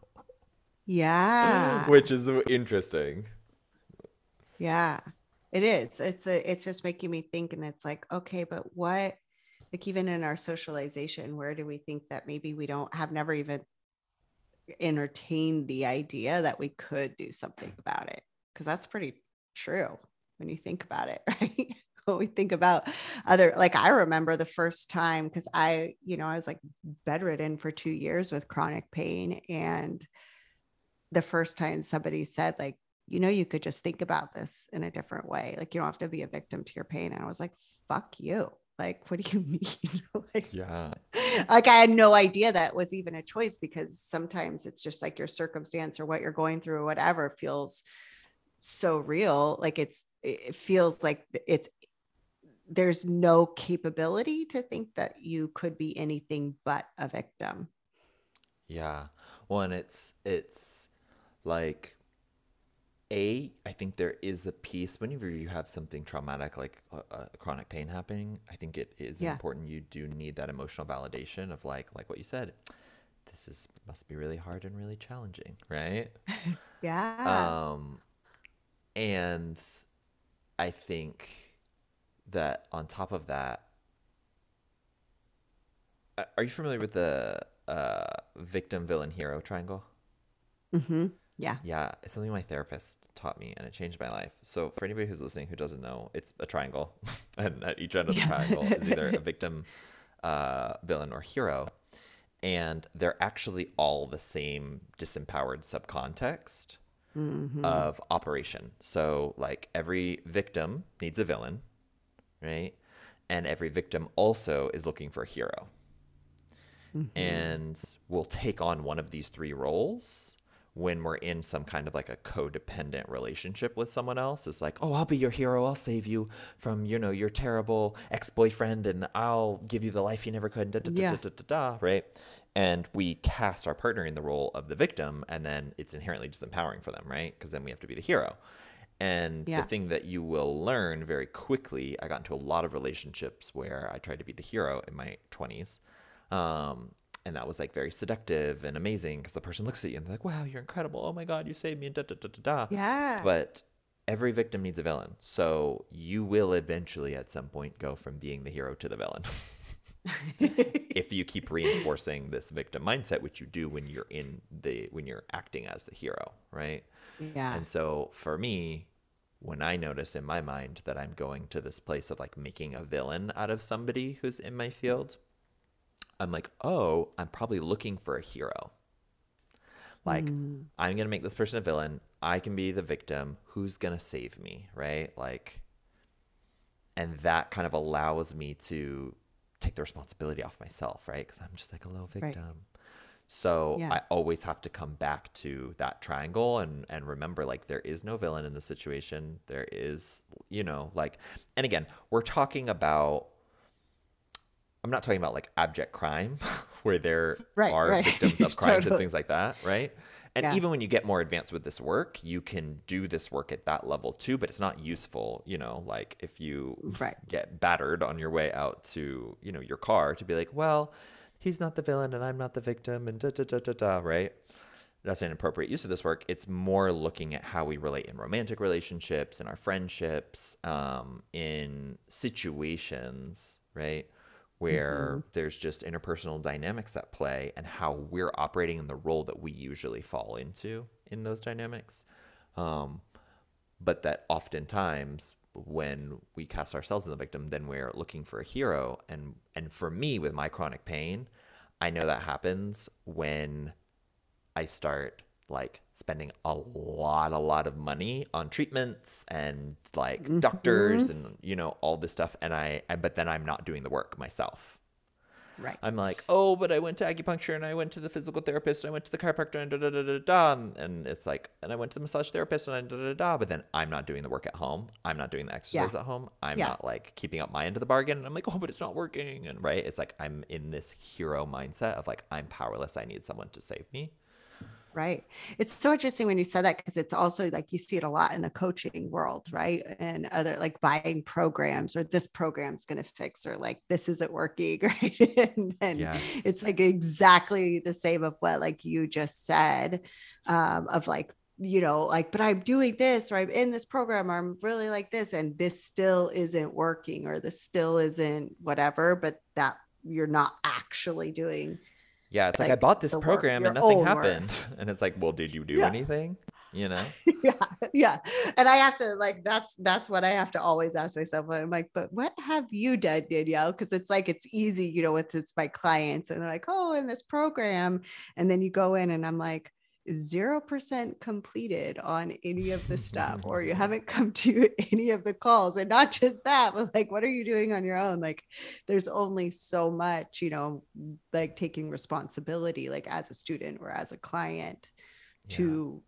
Yeah. which is interesting. Yeah. It is. It's a it's just making me think, and it's like, okay, but what, like even in our socialization, where do we think that maybe we don't have never even entertained the idea that we could do something about it? Because that's pretty true when you think about it, right? When we think about other, like I remember the first time, because I, you know, I was like bedridden for two years with chronic pain. And the first time somebody said, like, you know, you could just think about this in a different way. Like, you don't have to be a victim to your pain. And I was like, fuck you. Like, what do you mean? Like, Yeah. like I had no idea that was even a choice, because sometimes it's just like your circumstance or what you're going through or whatever feels so real. Like it's, it feels like it's, there's no capability to think that you could be anything but a victim. Yeah. Well, and it's it's like a I think there is a piece whenever you have something traumatic like a, a chronic pain happening. I think it is Yeah. important. You do need that emotional validation of like like what you said. This is must be really hard and really challenging, right? Yeah. Um, and I think that on top of that, a- are you familiar with the uh, victim, villain, hero triangle? Mm-hmm. Yeah. Yeah, it's something my therapist taught me and it changed my life. So, for anybody who's listening who doesn't know, it's a triangle. And at each end of the Yeah. triangle is either a victim, uh, villain, or hero. And they're actually all the same disempowered subcontext Mm-hmm. of operation. So, like, every victim needs a villain, right? And every victim also is looking for a hero. Mm-hmm. And we'll take on one of these three roles when we're in some kind of like a codependent relationship with someone else. It's like, oh, I'll be your hero. I'll save you from, you know, your terrible ex-boyfriend and I'll give you the life you never could. Da, da, da, Yeah. da, da, da, da, right? And we cast our partner in the role of the victim, and then it's inherently disempowering for them, right? Because then we have to be the hero. And Yeah. the thing that you will learn very quickly, I got into a lot of relationships where I tried to be the hero in my twenties. Um, and that was like very seductive and amazing because the person looks at you and they're like, wow, you're incredible. Oh my God, you saved me. And da, da, da, da, da. Yeah. But every victim needs a villain. So you will eventually at some point go from being the hero to the villain. If you keep reinforcing this victim mindset, which you do when you're in the, when you're acting as the hero, right? Yeah. And so for me, when I notice in my mind that I'm going to this place of like making a villain out of somebody who's in my field, I'm like, oh, I'm probably looking for a hero. Like, Mm, I'm going to make this person a villain. I can be the victim. Who's going to save me? Right. Like, and that kind of allows me to take the responsibility off myself. Right. Because I'm just like a little right. victim. So Yeah. I always have to come back to that triangle and and remember like there is no villain in the situation. There is, you know, like, and again, we're talking about, I'm not talking about like abject crime where there Right. are Right. victims of crimes and Totally. things like that, right? And Yeah. even when you get more advanced with this work, you can do this work at that level too, but it's not useful, you know, like if you Right. get battered on your way out to, you know, your car to be like, well, he's not the villain and I'm not the victim and da da da da da, right? That's an appropriate use of this work. It's more looking at how we relate in romantic relationships, in our friendships, um, in situations, right? Hmm. Where there's just interpersonal dynamics at play and how we're operating in the role that we usually fall into in those dynamics. Um, but that oftentimes when we cast ourselves in the victim, then we're looking for a hero. And and for me with my chronic pain, I know that happens when I start like spending a lot, a lot of money on treatments and like doctors Hmm. and you know all this stuff, and I, I but then I'm not doing the work myself. Right. I'm like, oh, but I went to acupuncture and I went to the physical therapist and I went to the chiropractor and da da da da da, and it's like, and I went to the massage therapist and I da da da, but then I'm not doing the work at home. I'm not doing the Yeah. exercise at home. I'm Yeah. not like keeping up my end of the bargain. And I'm like, oh, but it's not working, and right, it's like I'm in this hero mindset of like I'm powerless. I need someone to save me. Right. It's so interesting when you said that because it's also like you see it a lot in the coaching world, right? And other like buying programs or this program's going to fix or like this isn't working, right? And then Yes. it's like exactly the same of what like you just said, um, of like, you know, like, but I'm doing this or I'm in this program or I'm really like this and this still isn't working or this still isn't whatever, but that you're not actually doing Yeah, it's like I like bought this the work, program and your nothing own work. happened. And it's like, well, did you do Yeah. anything? You know? Yeah, yeah. And I have to like that's that's what I have to always ask myself. I'm like, but what have you done, Danielle? Because it's like it's easy, you know, with this my clients, and they're like, oh, in this program, and then you go in, and I'm like, zero percent completed on any of the stuff, or you haven't come to any of the calls, and not just that, but like, what are you doing on your own? Like, there's only so much, you know, like taking responsibility, like as a student or as a client, Yeah, to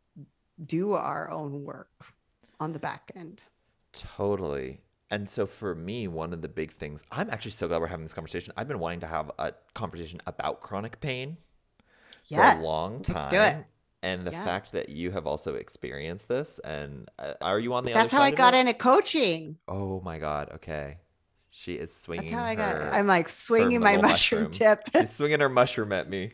do our own work on the back end. totally. And so for me, one of the big things, I'm actually so glad we're having this conversation. I've been wanting to have a conversation about chronic pain for a Yes, long let's do it. time. And the Yeah. fact that you have also experienced this, and uh, are you on the other That's how I side of got it? into coaching. Oh my God. Okay. She is That's how swinging I got, her I'm like her swinging my little mushroom mushroom. tip. She's swinging her mushroom at me.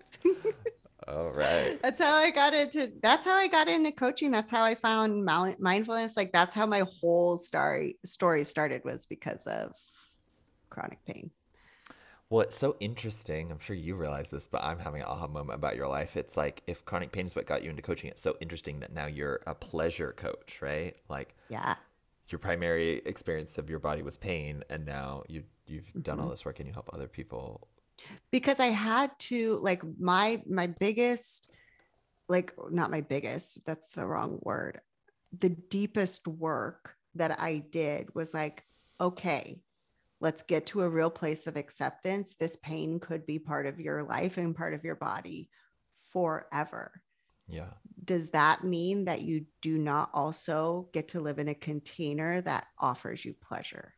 All right. That's how I got into, that's how I got into coaching. That's how I found mindfulness. Like that's how my whole story story started was because of chronic pain. Well, it's so interesting. I'm sure you realize this, but I'm having an aha moment about your life. It's like if chronic pain is what got you into coaching, it's so interesting that now you're a pleasure coach, right? Like Yeah. your primary experience of your body was pain, and now you you've done all Mhm. this work and you help other people. Because I had to like my my biggest, like not my biggest, that's the wrong word. The deepest work that I did was like, okay, let's get to a real place of acceptance. This pain could be part of your life and part of your body forever. Yeah. Does that mean that you do not also get to live in a container that offers you pleasure?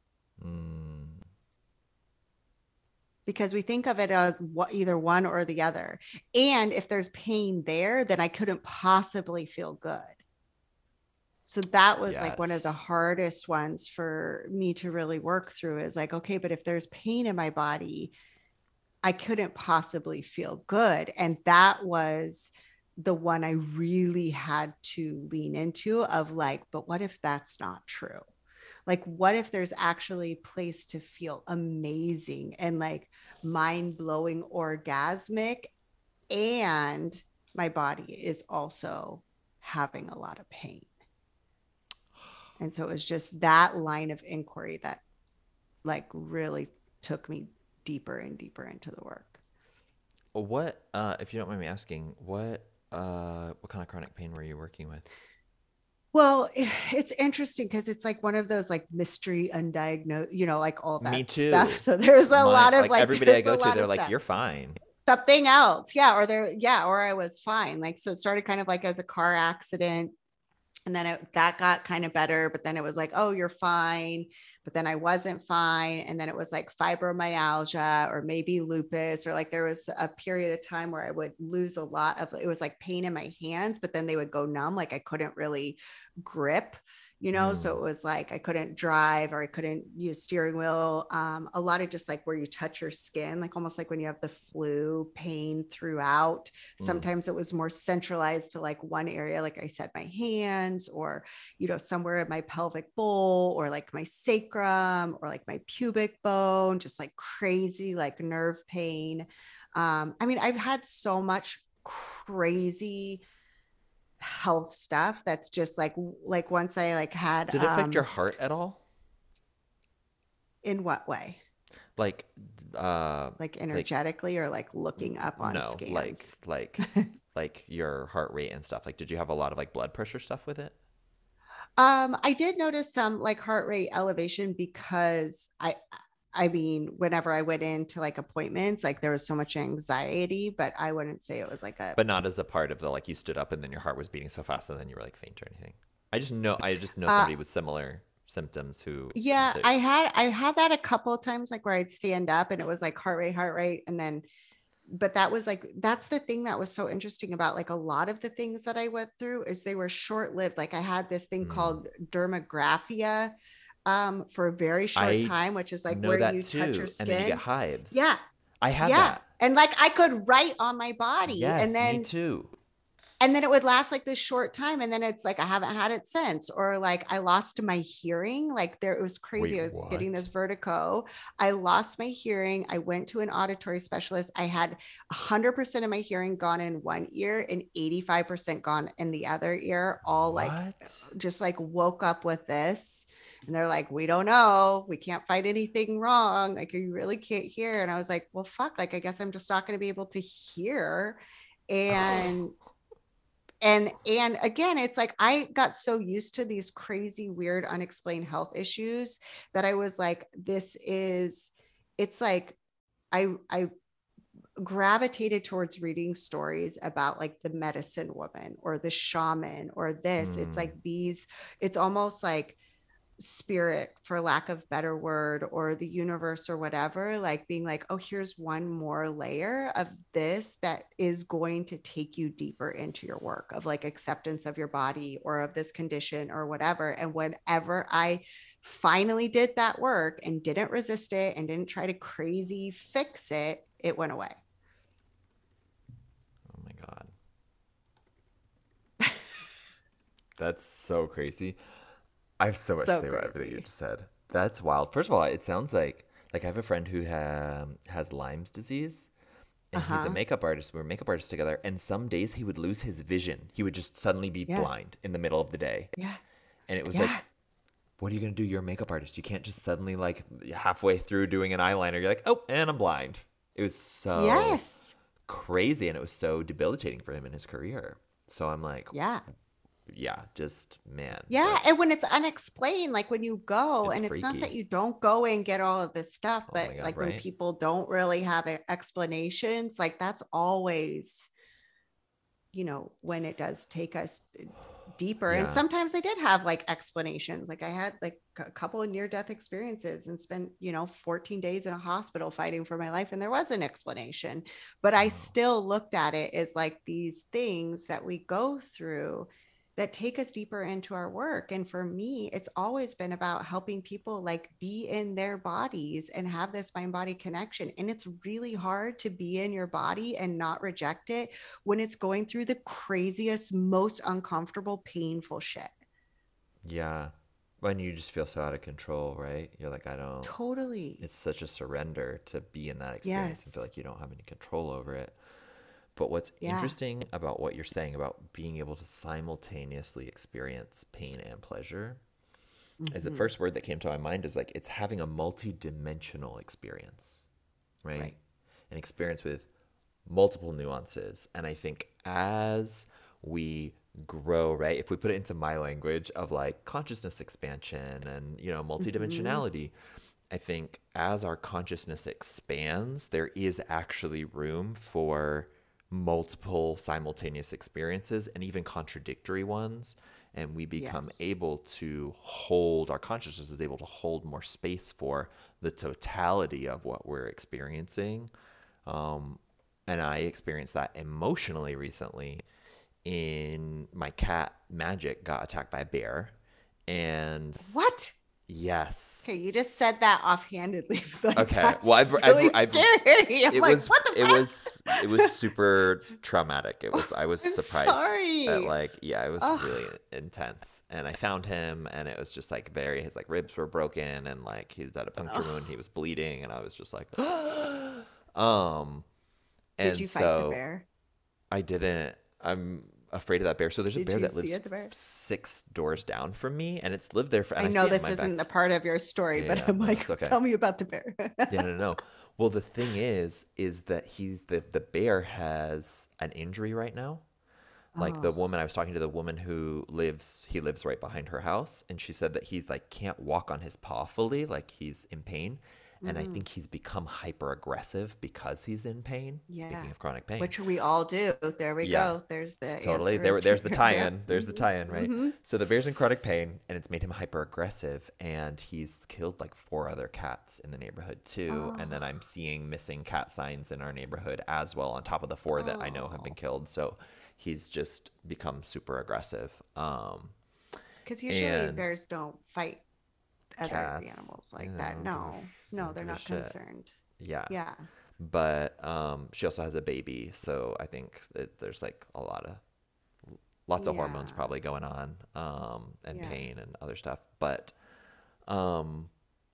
Mm, Because we think of it as either one or the other. And if there's pain there, then I couldn't possibly feel good. So that was like one of the yes. hardest ones for me to really work through is like, okay, but if there's pain in my body, I couldn't possibly feel good. And that was the one I really had to lean into of like, but what if that's not true? Like, what if there's actually a place to feel amazing and like mind blowing, orgasmic, and my body is also having a lot of pain? And so it was just that line of inquiry that like really took me deeper and deeper into the work. What, uh, if you don't mind me asking, what, uh, what kind of chronic pain were you working with? Well, it's interesting because it's like one of those like mystery undiagnosed, you know, like all Me that stuff. too. So there's a My lot of like like, everybody I there's a go to, lot they're of like, stuff. "You're fine." Something else. Yeah. Or there, yeah. Or I was fine. Like, so it started kind of like as a car accident, and then it, that got kind of better, but then it was like, oh, you're fine, but then I wasn't fine, and then it was like fibromyalgia or maybe lupus, or like there was a period of time where I would lose a lot of, it was like pain in my hands, but then they would go numb, like I couldn't really grip, you know. So Mm, it was like I couldn't drive or I couldn't use steering wheel. Um, a lot of just like where you touch your skin, like almost like when you have the flu, pain throughout. mm, Sometimes it was more centralized to like one area, like I said, my hands, or, you know, somewhere in my pelvic bowl, or like my sacrum, or like my pubic bone, just like crazy, like nerve pain. Um, I mean, I've had so much crazy health stuff that's just like, like once I like had, did it affect your um, heart at all? in what way? Like, uh, Like like energetically or like looking up on no, like scans? like like your heart rate and stuff. Like, did you have a lot of like blood pressure stuff with it? Um, I did notice some like heart rate elevation because I I mean, whenever I went into like appointments, like there was so much anxiety, but I wouldn't say it was like a, But not as a part of the like you stood up and then your heart was beating so fast and then you were like faint or anything. I just know I just know uh somebody with similar symptoms who yeah, the I had I had that a couple of times, like where I'd stand up and it was like heart rate, heart rate, and then, but that was like, that's the thing that was so interesting about like a lot of the things that I went through is they were short lived. Like I had this thing mm, called dermographia, um, for a very short I time, which is like know where that you touch your too. And then you get skin. hives. Yeah. I had Yeah. that. And like I could write on my body, and Yes, me then too. and then it would last like this short time, and then it's like I haven't had it since. Or like I lost my hearing, like there, it was Wait, crazy, I was getting what? this vertigo. I lost my hearing, I went to an auditory specialist. I had one hundred percent of my hearing gone in one ear and eighty-five percent gone in the other ear, all like What? just like woke up with this. And they're like, we don't know, we can't find anything wrong, like you really can't hear. And I was like, well fuck, like I guess I'm just not going to be able to hear. and and and again, it's like I got so used to these crazy weird unexplained health issues that I was like, this is, it's like i i gravitated towards reading stories about like the medicine woman or the shaman or this. It's Mm, like these, it's almost like spirit, for lack of better word, or the universe or whatever, like being like, oh, here's one more layer of this that is going to take you deeper into your work of like acceptance of your body or of this condition or whatever. And whenever I finally did that work and didn't resist it and didn't try to crazy fix it, it went away. oh my God. That's so crazy. I have so much to So say about everything you crazy. just said. That's wild. First of all, it sounds like like I have a friend who ha- has Lyme's disease, and he's a Uh-huh. makeup artist. We were makeup artists together, and some days he would lose his vision. He would just suddenly be Yeah. blind in the middle of the day, Yeah. and it was Yeah. like, what are you gonna do? You're a makeup artist. You can't just suddenly like halfway through doing an eyeliner, you're like, oh, and I'm blind. It was so Yes. crazy, and it was so debilitating for him in his career. So I'm like, Yeah. yeah, just man, Yeah, and that's when it's unexplained, like when you go, it's and it's not that freaky. you don't go and get all of this stuff, Oh my but God, like when right? people don't really have e- explanations, like that's always, you know, when it does take us deeper. And Yeah. sometimes I did have like explanations. Like I had like a couple of near death experiences and spent, you know, fourteen days in a hospital fighting for my life. And there was an explanation, but I Wow. still looked at it as like these things that we go through that take us deeper into our work. And for me, it's always been about helping people like be in their bodies and have this mind body connection. And it's really hard to be in your body and not reject it when it's going through the craziest, most uncomfortable, painful shit. Yeah. When you just feel so out of control, right? You're like, I don't, Totally. it's such a surrender to be in that experience and feel Yes. like you don't have any control over it. But what's Yeah. interesting about what you're saying about being able to simultaneously experience pain and pleasure is the Hmm. first word that came to my mind is like it's having a multi-dimensional experience, right? Right. An experience with multiple nuances. And I think as we grow, right, if we put it into my language of like consciousness expansion and, you know, Hmm. multidimensionality, I think as our consciousness expands, there is actually room for multiple simultaneous experiences and even contradictory ones. And we become Yes. able to hold, our consciousness is able to hold more space for the totality of what we're experiencing. Um, and I experienced that emotionally recently in my cat Magic got attacked by a bear. And What? Okay, yes. you just said that offhandedly. Like Okay. Well, that's I've I've really I've scary. I'm it like, was what the it fuck? was it was super traumatic. It Oh, was I was I'm surprised at sorry. like yeah, it was really Oh, intense. And I found him and it was just like very his like ribs were broken and like he's had a puncture wound, he oh. was bleeding and I was just like um Did and you fight the so bear? I didn't. I'm afraid of that bear. So there's a Did bear you that see lives it, the bear? six doors down from me, and it's lived there for. And I I see know it in this my isn't back. the part of your story, Yeah, but yeah, I'm no, like, it's okay. tell me about the bear. Yeah, no, no. Well, the thing is, is that he's the the bear has an injury right now. Like the Oh. woman I was talking to, the woman who lives, he lives right behind her house, and she said that he's like can't walk on his paw fully, like he's in pain, and I Mm, think he's become hyper aggressive because he's in pain. yeah. Speaking of chronic pain, Which we all do. There we yeah, go. There's the totally. answer There, right there's the there. Yeah. tie-in. There's the tie-in, right? Mm-hmm. So the bear's in chronic pain, and it's made him hyper aggressive, and he's killed like four other cats in the neighborhood too. And then Oh. I'm seeing missing cat signs in our neighborhood as well, on top of the four that I know have been Oh. killed. So he's just become super aggressive. Um, Because usually and bears don't fight other cats, animals you like know, that. don't give a, No, they no, don't they're give a not shit. concerned. Yeah. Yeah. But um, she also has a baby, so I think that there's like a lot of lots of hormones Yeah. probably going on, um, and Yeah. pain and other stuff. But um,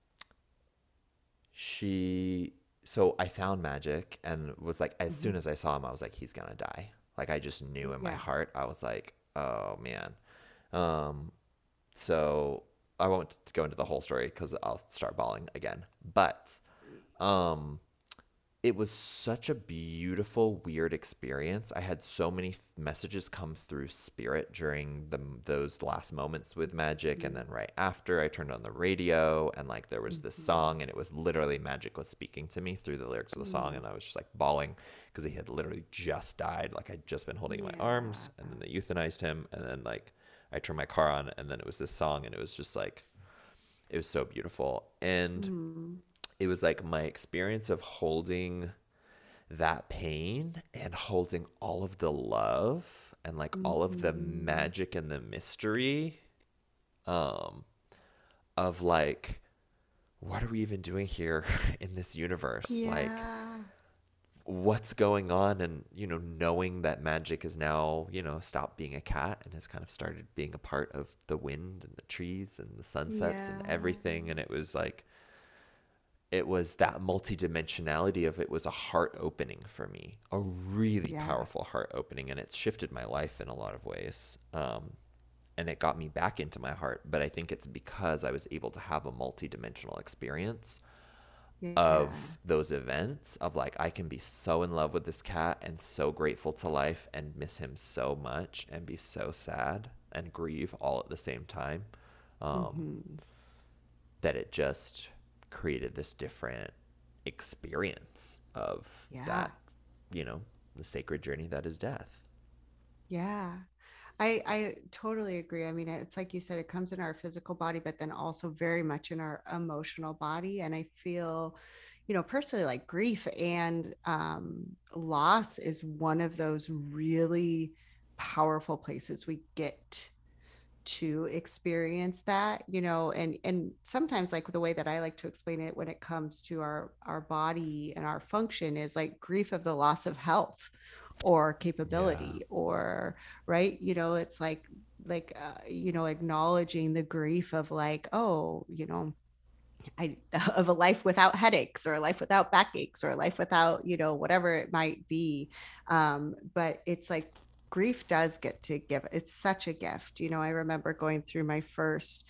she, so I found Magic and was like, as Hmm. soon as I saw him, I was like, he's gonna die. Like I just knew in my Yeah. heart, I was like, oh man. Um, so I won't go into the whole story because I'll start bawling again. But um, it was such a beautiful, weird experience. I had so many messages come through spirit during the, those last moments with Magic. And then right after, I turned on the radio and like there was this Hmm. song, and it was literally Magic was speaking to me through the lyrics of the song. Mm. And I was just like bawling because he had literally just died. Like I'd just been holding him in my Yeah. arms, and then they euthanized him. And then like I turned my car on, and then it was this song, and it was just like, it was so beautiful. And Mm. it was like my experience of holding that pain and holding all of the love and like all of the Hmm. magic and the mystery um of like what are we even doing here in this universe, like Yeah. what's going on, and you know knowing that Magic is now you know stopped being a cat and has kind of started being a part of the wind and the trees and the sunsets and Yeah. everything. And it was like it was that multidimensionality of it was a heart opening for me, a really Yeah. powerful heart opening, and it's shifted my life in a lot of ways. Um, and it got me back into my heart, but I think it's because I was able to have a multidimensional experience Yeah. of those events of like I can be so in love with this cat and so grateful to life and miss him so much and be so sad and grieve all at the same time. Um, Hmm. that it just created this different experience of Yeah. that, you know, the sacred journey that is death. Yeah. I I totally agree. I mean, it's like you said, it comes in our physical body, but then also very much in our emotional body. And I feel, you know, personally, like grief and um, loss is one of those really powerful places we get to experience that, you know. and and sometimes, like, the way that I like to explain it when it comes to our our body and our function is like grief of the loss of health or Yeah. capability, or right, you know, it's like like uh, you know, acknowledging the grief of like, oh, you know, I of a life without headaches, or a life without backaches, or a life without, you know, whatever it might be. Um, but it's like grief does get to give. It's such a gift. You know, I remember going through my first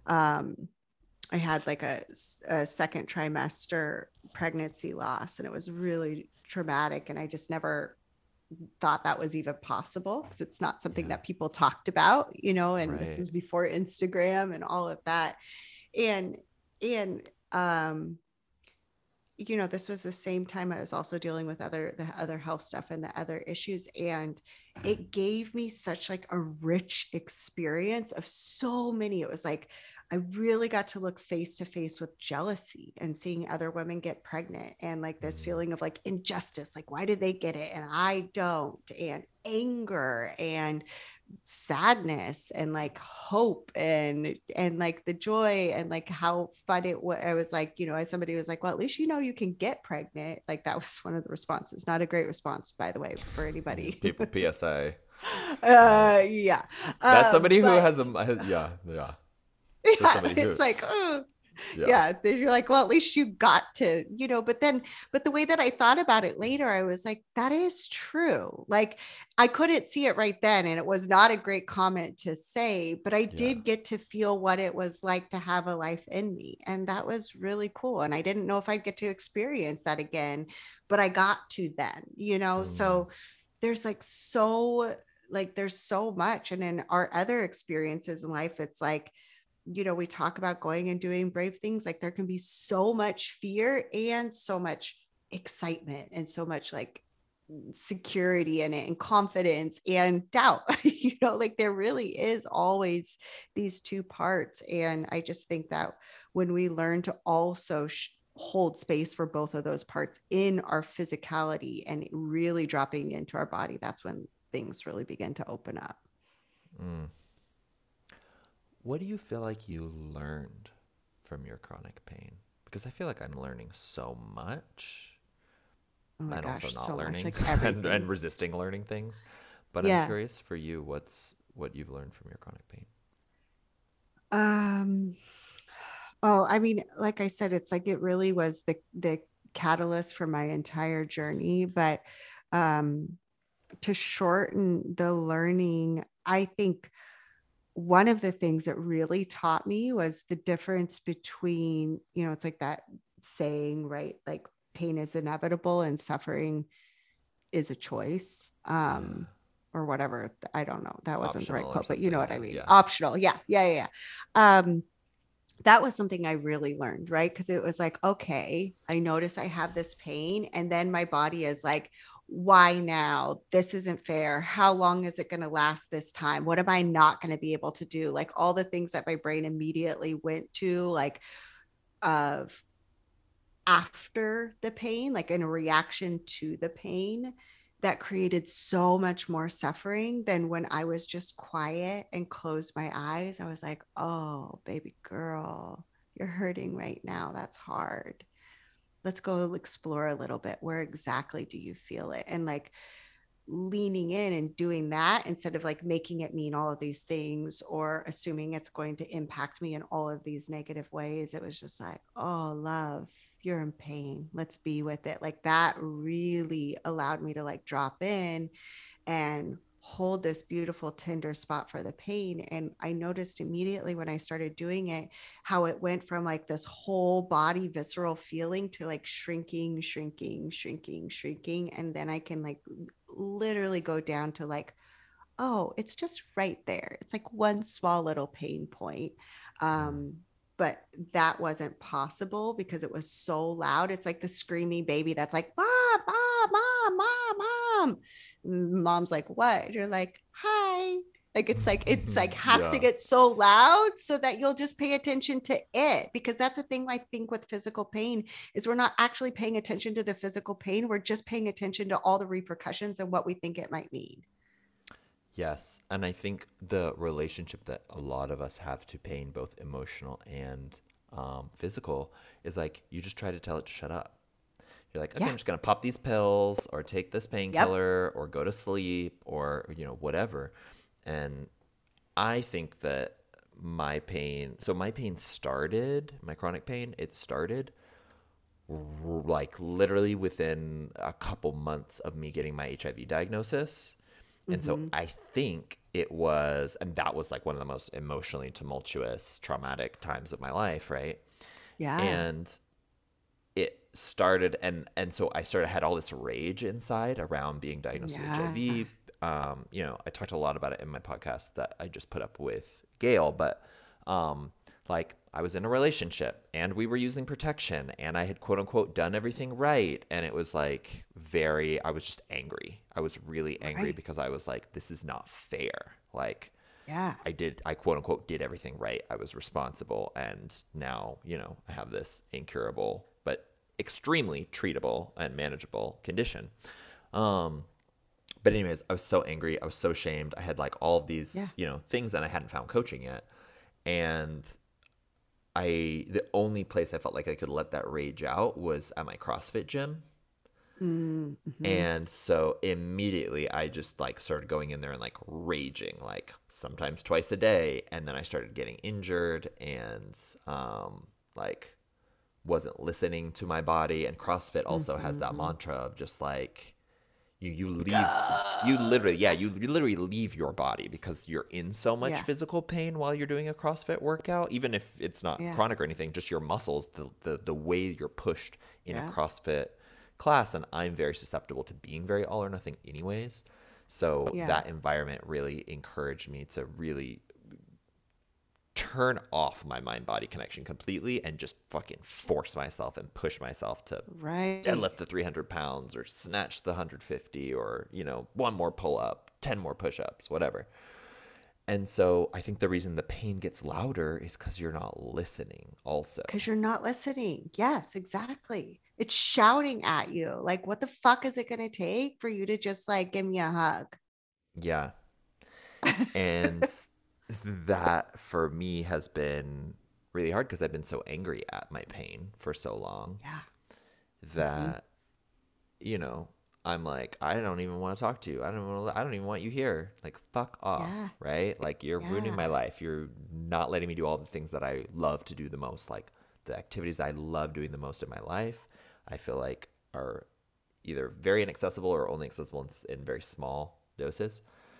um, I had like a, a second trimester pregnancy loss, and it was really traumatic. And I just never thought that was even possible because it's not something Yeah. that people talked about, you know, and this Right. was before Instagram and all of that. And, and, um, you know, this was the same time I was also dealing with other the other health stuff and the other issues, and it gave me such like a rich experience of so many. It was like I really got to look face to face with jealousy and seeing other women get pregnant, and like this Mm. feeling of like injustice, like why did they get it and I don't, and anger and sadness and like hope and and like the joy and like how fun it was. I was like, you know, as somebody was like, well, at least you know you can get pregnant. Like that was one of the responses. Not a great response, by the way, for anybody. People P S A. Right. uh yeah. That's Um somebody who but has a has- yeah, yeah. Just yeah, somebody who it's like, oh, yeah. yeah, then you're like, well, at least you got to, you know, but then, but the way that I thought about it later, I was like, that is true. Like, I couldn't see it right then. And it was not a great comment to say, but I Yeah. did get to feel what it was like to have a life in me. And that was really cool. And I didn't know if I'd get to experience that again, but I got to then, you know? Mm. So there's like so, like, there's so much. And in our other experiences in life, it's like, you know, we talk about going and doing brave things. Like there can be so much fear and so much excitement and so much like security in it and confidence and doubt. You know, like there really is always these two parts. And I just think that when we learn to also sh- hold space for both of those parts in our physicality and really dropping into our body, that's when things really begin to open up. Mm. What do you feel like you learned from your chronic pain? Because I feel like I'm learning so much Oh my and also gosh, not so much, learning like and, and everything. resisting learning things. But I'm Yeah. curious for you, what's what you've learned from your chronic pain? Um, oh, I mean, like I said, it's like it really was the the catalyst for my entire journey. But um, to shorten the learning, I think one of the things that really taught me was the difference between, you know, it's like that saying, right? Like pain is inevitable and suffering is a It's, choice. yeah, Um, or whatever. I don't know. That wasn't the right optional or quote, but you know something. what I Yeah, mean. yeah. Optional. Yeah. Yeah. Yeah. Yeah. Um, that was something I really learned, right? Because it was like, okay, I notice I have this pain. And then my body is like, why now? This isn't fair. How long is it going to last this time? What am I not going to be able to do? Like all the things that my brain immediately went to, like, of after the pain, like in a reaction to the pain, that created so much more suffering than when I was just quiet and closed my eyes. I was like, oh, baby girl, you're hurting right now. That's hard. Let's go explore a little bit. Where exactly do you feel it? And like leaning in and doing that instead of like making it mean all of these things or assuming it's going to impact me in all of these negative ways. It was just like, oh, love, you're in pain. Let's be with it. Like that really allowed me to like drop in and hold this beautiful tender spot for the pain. And I noticed immediately when I started doing it how it went from like this whole body visceral feeling to like shrinking, shrinking, shrinking, shrinking. And then I can like literally go down to like, oh, it's just right there. It's like one small little pain point. Mm. Um, but that wasn't possible because it was so loud. It's like the screaming baby that's like, mom, mom, mom, mom, mom. Mom's like, what? And you're like, hi. Like it's like it's like has to Yeah. get so loud so that you'll just pay attention to it, because that's the thing I think with physical pain is we're not actually paying attention to the physical pain. We're just paying attention to all the repercussions and what we think it might mean. Yes, and I think the relationship that a lot of us have to pain, both emotional and um, physical, is like you just try to tell it to shut up. You're like, okay, Yeah. I'm just gonna pop these pills or take this Yep. painkiller or go to sleep or you know whatever. And I think that my pain, so my pain started, my chronic pain, it started r- like literally within a couple months of me getting my H I V diagnosis. And so Mm-hmm. I think it was, and that was like one of the most emotionally tumultuous, traumatic times of my life, right? Yeah. And it started, and and so I sort of had all this rage inside around being diagnosed with Yeah. H I V. Um, you know, I talked a lot about it in my podcast that I just put up with Gail, but um, like I was in a relationship and we were using protection and I had quote unquote done everything right. And it was like very, I was just angry. I was really angry Right. because I was like, this is not fair. Like, Yeah. I did, I quote unquote did everything right. I was responsible. And now, you know, I have this incurable, but extremely treatable and manageable condition. Um, but anyways, I was so angry. I was so shamed. I had like all of these, Yeah. you know, things and I hadn't found coaching yet. And I, the only place I felt like I could let that rage out was at my CrossFit gym. Mm-hmm. And so immediately I just like started going in there and like raging, like sometimes twice a day. And then I started getting injured and um, like wasn't listening to my body. And CrossFit also has that Mm-hmm. mantra of just like you you leave you literally Go. yeah you, you literally leave your body because you're in so much Yeah. physical pain while you're doing a CrossFit workout, even if it's not Yeah. chronic or anything, just your muscles, the the, the way you're pushed in a Yeah. CrossFit class. And I'm very susceptible to being very all or nothing anyways, so Yeah. that environment really encouraged me to really turn off my mind body connection completely and just fucking force myself and push myself to Right. deadlift the three hundred pounds or snatch the one hundred fifty or, you know, one more pull up, ten more push ups, whatever. And so I think the reason the pain gets louder is because you're not listening, also. Because you're not listening. Yes, exactly. It's shouting at you. Like, what the fuck is it going to take for you to just like give me a hug? Yeah. And that for me has been really hard because I've been so angry at my pain for so long Yeah. Hmm. that, you know, I'm like, I don't even want to talk to you. I don't want to, I don't even want you here. Like, fuck Yeah. off, right? Like, you're ruining my Yeah. life. You're not letting me do all the things that I love to do the most, like the activities I love doing the most in my life. I feel like are either very inaccessible or only accessible in, s- in very small doses.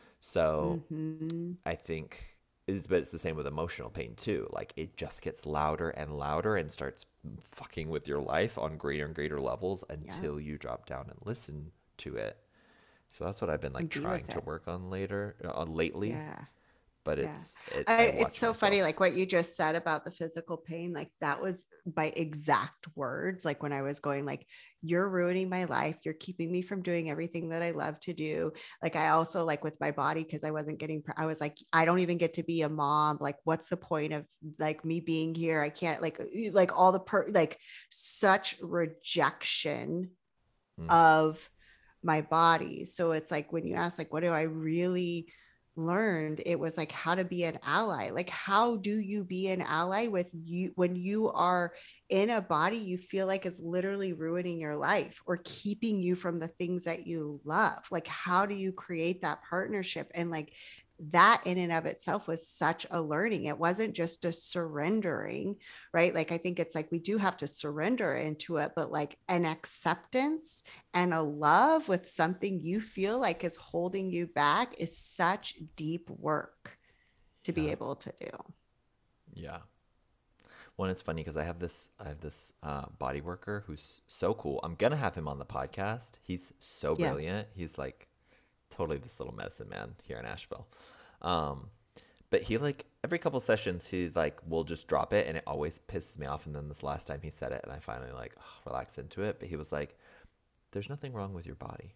So Hmm. I think is, but it's the same with emotional pain too. Like it just gets louder and louder and starts fucking with your life on greater and greater levels Yeah. until you drop down and listen to it. So that's what I've been like And be trying with to it. work on later, uh, on lately. Yeah. But Yeah. it's it. I, I it's watch so funny, myself. like what you just said about the physical pain, like that was by exact words. Like when I was going, like, you're ruining my life. You're keeping me from doing everything that I love to do. Like I also like with my body, because I wasn't getting, I was like, I don't even get to be a mom. Like, what's the point of like me being here? I can't like, like all the per like such rejection Mm, of my body. So it's like when you ask, like, what do I really learned? It was like how to be an ally. Like, how do you be an ally with you when you are in a body you feel like is literally ruining your life or keeping you from the things that you love? Like, how do you create that partnership? And like that in and of itself was such a learning. It wasn't just a surrendering, right? Like, I think it's like we do have to surrender into it, but like an acceptance and a love with something you feel like is holding you back is such deep work to be yeah, able to do. yeah. Well, it's funny because I have this I have this uh, body worker who's so cool. I'm gonna have him on the podcast. He's so Yeah. brilliant. He's like totally this little medicine man here in Asheville. Um, but he like every couple sessions he like will just drop it and it always pisses me off. And then this last time he said it and I finally like ugh, relaxed into it. But he was like, "There's nothing wrong with your body."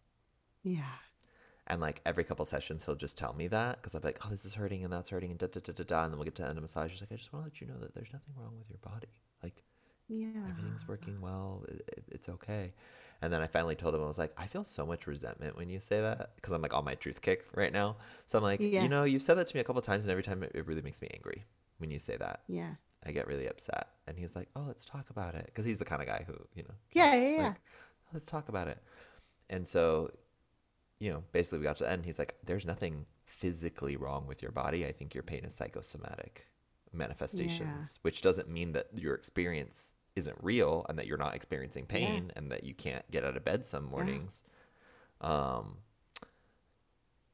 Yeah. And like every couple sessions he'll just tell me that because I'm like, "Oh, this is hurting and that's hurting and da da da da da." And then we'll get to the end of massage. He's like, "I just want to let you know that there's nothing wrong with your body. Like everything's Yeah. working well. It, it, it's okay." And then I finally told him, I was like, I feel so much resentment when you say that because I'm like on my truth kick right now. So I'm like, you Yeah. know, you've said that to me a couple times, and every time it, it really makes me angry when you say that. Yeah. I get really upset. And he's like, oh, let's talk about it. Because he's the kind of guy who, you know, can, Yeah. Yeah. Yeah. like, let's talk about it. And so, you know, basically we got to the end. He's like, there's nothing physically wrong with your body. I think your pain is psychosomatic Yeah. manifestations, which doesn't mean that your experience isn't real and that you're not experiencing Yeah. pain and that you can't get out of bed some Yeah. mornings. Um,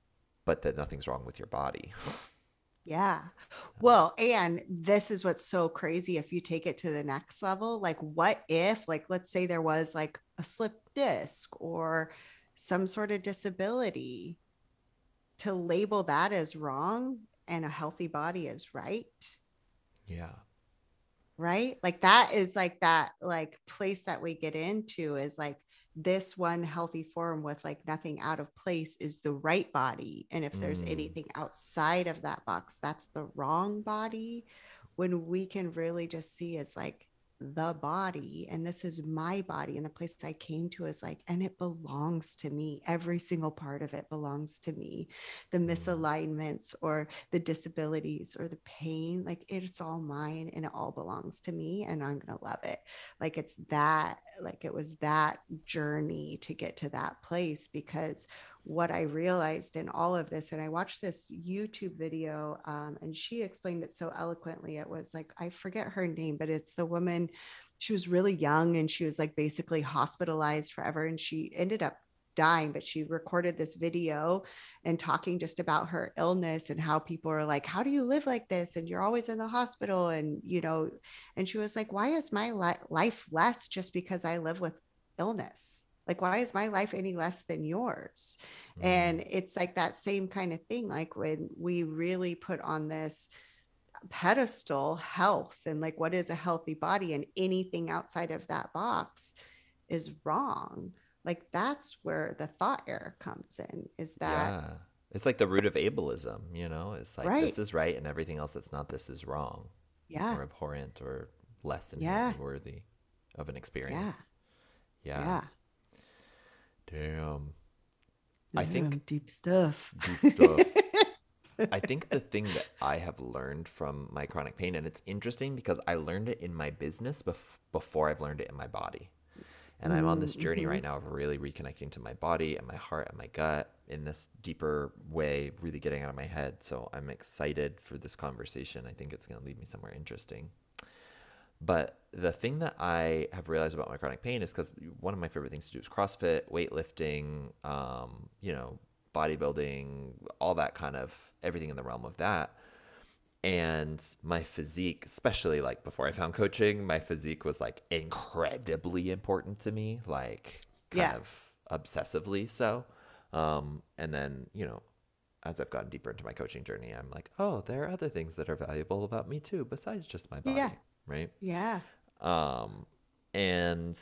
but that nothing's wrong with your body. Yeah. Well, and this is what's so crazy if you take it to the next level. Like, what if, like, let's say there was like a slip disc or some sort of disability, to label that as wrong and a healthy body is right. Yeah. Right. Like, that is like that, like, place that we get into is like this one healthy form with like nothing out of place is the right body. And if there's Mm, anything outside of that box, that's the wrong body. When we can really just see it's like the body, and this is my body, and the place I came to is like, and it belongs to me. Every single part of it belongs to me. The mm, misalignments or the disabilities or the pain, like, it's all mine and it all belongs to me, and I'm gonna love it. Like, it's that, like, it was that journey to get to that place. Because what I realized in all of this, and I watched this YouTube video, um, and she explained it so eloquently. It was like, I forget her name, but it's the woman, she was really young and she was like basically hospitalized forever. And she ended up dying, but she recorded this video and talking just about her illness and how people are like, how do you live like this? And you're always in the hospital. And, you know, and she was like, why is my li- life less just because I live with illness? Like, why is my life any less than yours? mm. And it's like that same kind of thing. Like, when we really put on this pedestal health and like, what is a healthy body, and anything outside of that box is wrong. Like, that's where the thought error comes in, is that Yeah. It's like the root of ableism, you know? It's like right? this is right and everything else that's not this is wrong Yeah. or abhorrent or less Yeah. inherently worthy of an Yeah. experience. Yeah. Yeah. Damn. I think Damn, deep stuff. deep stuff. I think the thing that I have learned from my chronic pain, and it's interesting because I learned it in my business bef- before I've learned it in my body. And I'm on this journey Mm-hmm. right now of really reconnecting to my body and my heart and my gut in this deeper way, really getting out of my head. So I'm excited for this conversation. I think it's going to lead me somewhere interesting. But the thing that I have realized about my chronic pain is because one of my favorite things to do is CrossFit, weightlifting, um, you know, bodybuilding, all that kind of everything in the realm of that. And my physique, especially like before I found coaching, my physique was like incredibly important to me, like kind Yeah. of obsessively so. Um, and then, you know, as I've gotten deeper into my coaching journey, I'm like, oh, there are other things that are valuable about me too, besides just my Yeah. body, right? Yeah. Um, and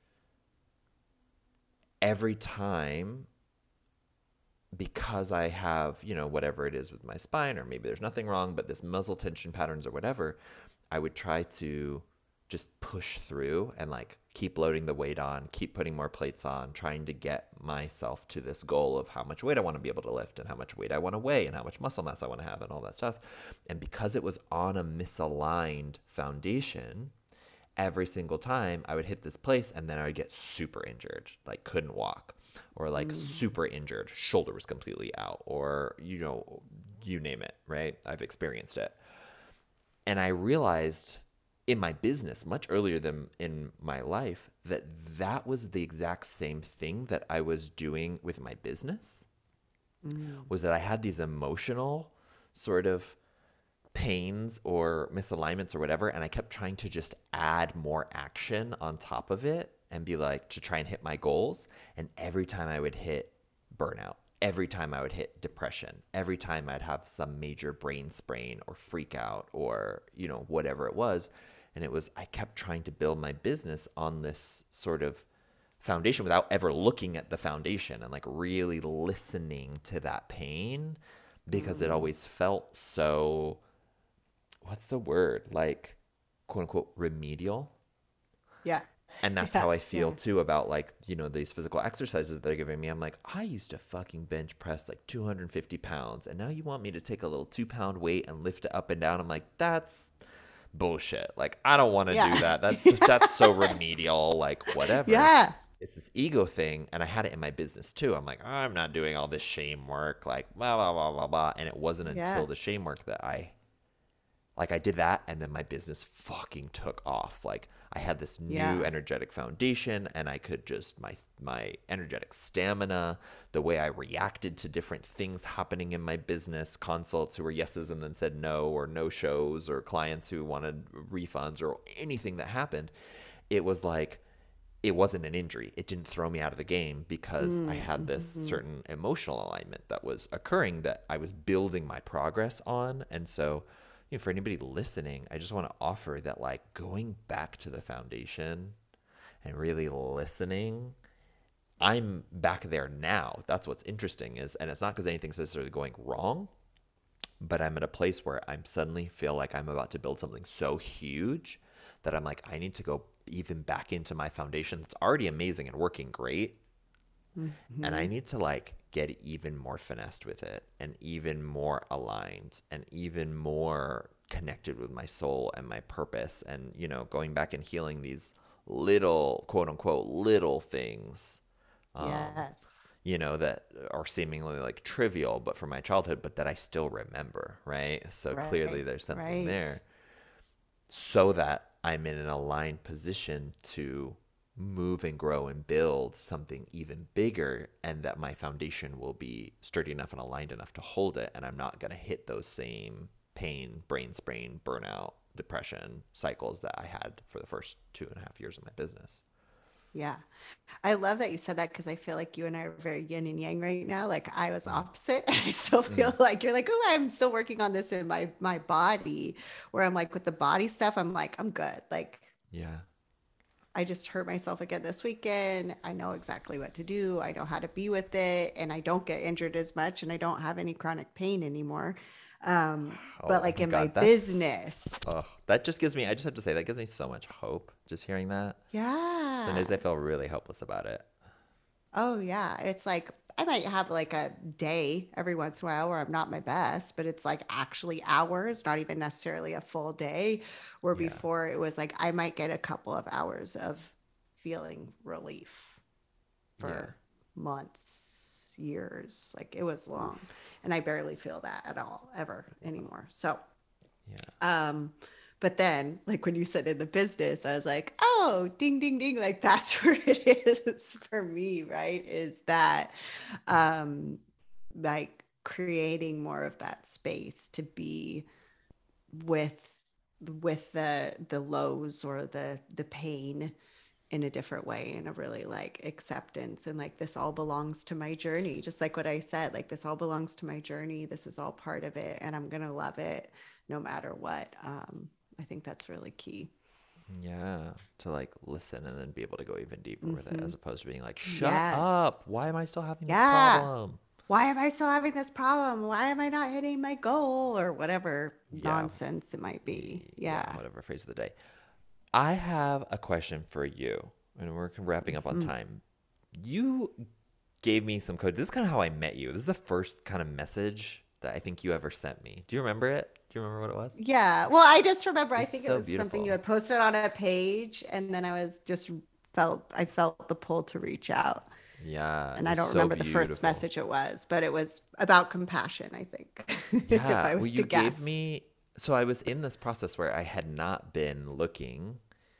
every time, because I have, you know, whatever it is with my spine, or maybe there's nothing wrong, but this muscle tension patterns or whatever, I would try to just push through and like keep loading the weight on, keep putting more plates on, trying to get myself to this goal of how much weight I want to be able to lift and how much weight I want to weigh and how much muscle mass I want to have and all that stuff. And because it was on a misaligned foundation, every single time I would hit this place and then I would get super injured, like couldn't walk, or like Mm. super injured, shoulder was completely out, or, you know, you name it, right? I've experienced it. And I realized in my business much earlier than in my life that that was the exact same thing that I was doing with my business, Mm. was that I had these emotional sort of pains or misalignments or whatever, and I kept trying to just add more action on top of it and be like to try and hit my goals. And every time I would hit burnout, every time I would hit depression, every time I'd have some major brain sprain or freak out or, you know, whatever it was. And it was, I kept trying to build my business on this sort of foundation without ever looking at the foundation and like really listening to that pain, because it Mm. always felt so, what's the word, like, quote unquote remedial. Yeah. And that's Yeah. how I feel Yeah. too about, like, you know, these physical exercises that they're giving me. I'm like, I used to fucking bench press like two hundred fifty pounds, and now you want me to take a little two pound weight and lift it up and down. I'm like, that's bullshit. Like, I don't want to do Yeah. that. That's that's so remedial, like whatever. Yeah. It's this ego thing, and I had it in my business too. I'm like, I'm not doing all this shame work, like blah blah blah blah blah. And it wasn't until Yeah. the shame work that I Like I did that and then my business fucking took off. Like I had this new Yeah. energetic foundation and I could just my my energetic stamina, the way I reacted to different things happening in my business, consults who were yeses and then said no, or no shows, or clients who wanted refunds, or anything that happened. It was like it wasn't an injury. It didn't throw me out of the game because I had this Mm-hmm. certain emotional alignment that was occurring that I was building my progress on. And so, you know, for anybody listening, I just want to offer that like going back to the foundation and really listening. I'm back there now. That's what's interesting is, and it's not because anything's necessarily going wrong, but I'm at a place where I'm suddenly feel like I'm about to build something so huge that I'm like, I need to go even back into my foundation that's already amazing and working great. And I Mm-hmm. need to like get even more finessed with it and even more aligned and even more connected with my soul and my purpose. And, you know, going back and healing these little, quote unquote, little things, um, Yes. you know, that are seemingly like trivial, but from my childhood, but that I still remember, right? So clearly Right. there's something Right. there so that I'm in an aligned position to move and grow and build something even bigger, and that my foundation will be sturdy enough and aligned enough to hold it. And I'm not going to hit those same pain, brain sprain, burnout, depression cycles that I had for the first two and a half years of my business. Yeah. I love that you said that because I feel like you and I are very yin and yang right now. Like I was Mm, opposite. And I still mm, feel like you're like, oh, I'm still working on this in my my body. Where I'm like with the body stuff, I'm like, I'm good. Like yeah. I just hurt myself again this weekend. I know exactly what to do. I know how to be with it, and I don't get injured as much, and I don't have any chronic pain anymore. Um, but Oh like my in my God. That's, business, oh, that just gives me, I just have to say, that gives me so much hope just hearing that. Some yeah. days I feel really hopeless about it. Oh yeah, it's like I might have like a day every once in a while where I'm not my best, but it's like actually hours, not even necessarily a full day. Where Yeah. before it was like I might get a couple of hours of feeling relief Yeah. for months, years. Like it was long, Oof. and I barely feel that at all ever Wow. anymore. So Yeah. um, but then, like when you said in the business, I was like, oh, ding, ding, ding. Like that's where it is for me, right? Is that um like creating more of that space to be with with the the lows or the the pain in a different way, in a really like acceptance, and like this all belongs to my journey, just like what I said, like this all belongs to my journey, this is all part of it, and I'm gonna love it no matter what. um I think that's really key. Yeah, to like listen and then be able to go even deeper with it Hmm. as opposed to being like, shut Yes. up. Why am I still having this Yeah. problem? Why am I still having this problem? Why am I not hitting my goal or whatever Yeah. nonsense it might be? Yeah, Yeah. whatever phrase of the day. I have a question for you, and we're wrapping up on Mhm. time. You gave me some code. This is kind of how I met you. This is the first kind of message that I think you ever sent me. Do you remember it? Do you remember what it was? Yeah. Well, I just remember, I It's think it so was something you beautiful. had posted on a page, and then I was just felt, I felt the pull to reach out. Yeah, it And I was don't so remember the first beautiful. message it was, but it was about compassion, I think, if Yeah, I well, was to you gave guess. me. So I was in this process where I had not been looking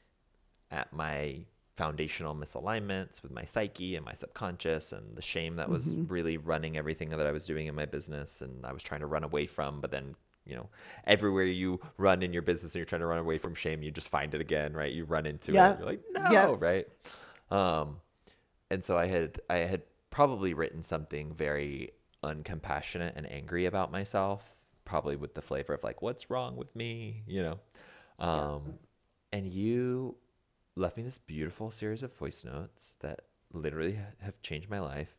at my foundational misalignments with my psyche and my subconscious and the shame that was Hmm. really running everything that I was doing in my business and I was trying to run away from, but then, you know, everywhere you run in your business and you're trying to run away from shame, you just find it again, right? You run into it. You're Yep. like, no, Yep. right? Um, and so I had I had probably written something very uncompassionate and angry about myself, probably with the flavor of like, what's wrong with me, you know? Yep. Um, and you left me this beautiful series of voice notes that literally ha- have changed my life.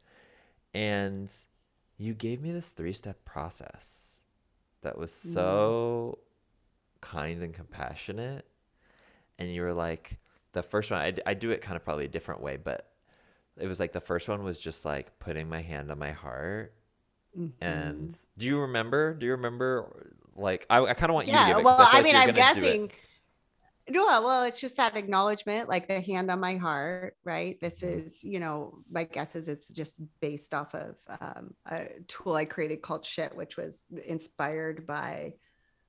And you gave me this three step process that was Mm. so kind and compassionate. And you were like, the first one, I, I do it kind of probably a different way, but it was like the first one was just like putting my hand on my heart. And Hmm. do you remember? Do you remember? Like, I, I kind of want you to Yeah. give it because Well, I feel I like mean, you're I'm going to do it. guessing. No, well, it's just that acknowledgement, like the hand on my heart, right? This Mhm. is, you know, my guess is it's just based off of um, a tool I created called Shit, which was inspired by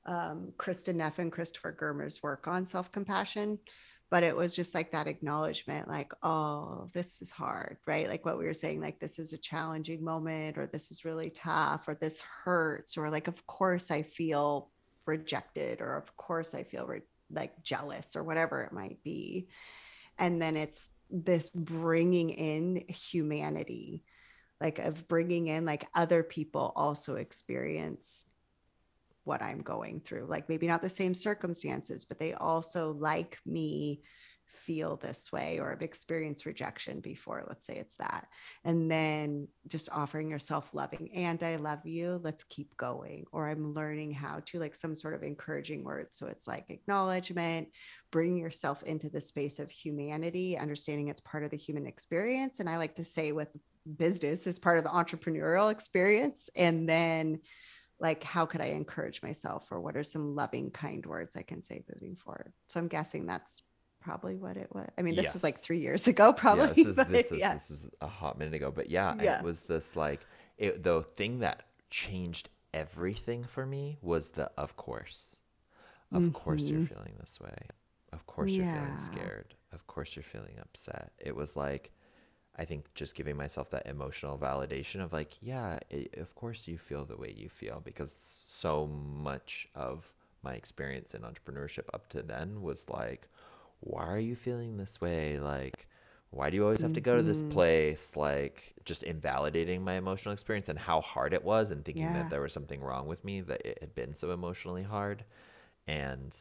um, Kristen Neff and Christopher Germer's work on self-compassion, but it was just like that acknowledgement, like, oh, this is hard, right? Like what we were saying, like this is a challenging moment, or this is really tough, or this hurts, or like, of course I feel rejected, or of course I feel re- like jealous, or whatever it might be. And then it's this bringing in humanity, like of bringing in like other people also experience what I'm going through. Like maybe not the same circumstances, but they also, like me, feel this way or have experienced rejection before. Let's say it's that. And then just offering yourself loving, and I love you. Let's keep going. Or I'm learning how to, like some sort of encouraging word. So it's like acknowledgement, bring yourself into the space of humanity, understanding it's part of the human experience. And I like to say with business is part of the entrepreneurial experience. And then like, how could I encourage myself, or what are some loving, kind words I can say moving forward? So I'm guessing that's probably what it was. I mean, this was like Yes. three years ago, probably. Yeah, this is but this is yes. this is a hot minute ago, but yeah, and it Yeah. was this like it, the thing that changed everything for me was the of course. Of course you're Mm-hmm. feeling this way. Of course you're feeling Yeah. scared. Of course you're feeling upset. It was like I think just giving myself that emotional validation of like, yeah, it, of course you feel the way you feel, because so much of my experience in entrepreneurship up to then was like, why are you feeling this way? Like, why do you always have to go to this Mm-hmm. place? Like, just invalidating my emotional experience and how hard it was, and thinking that Yeah. there was something wrong with me, that it had been so emotionally hard. And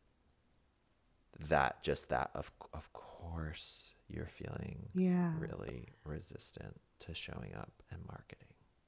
that just that of of course you're feeling Yeah. really resistant to showing up and marketing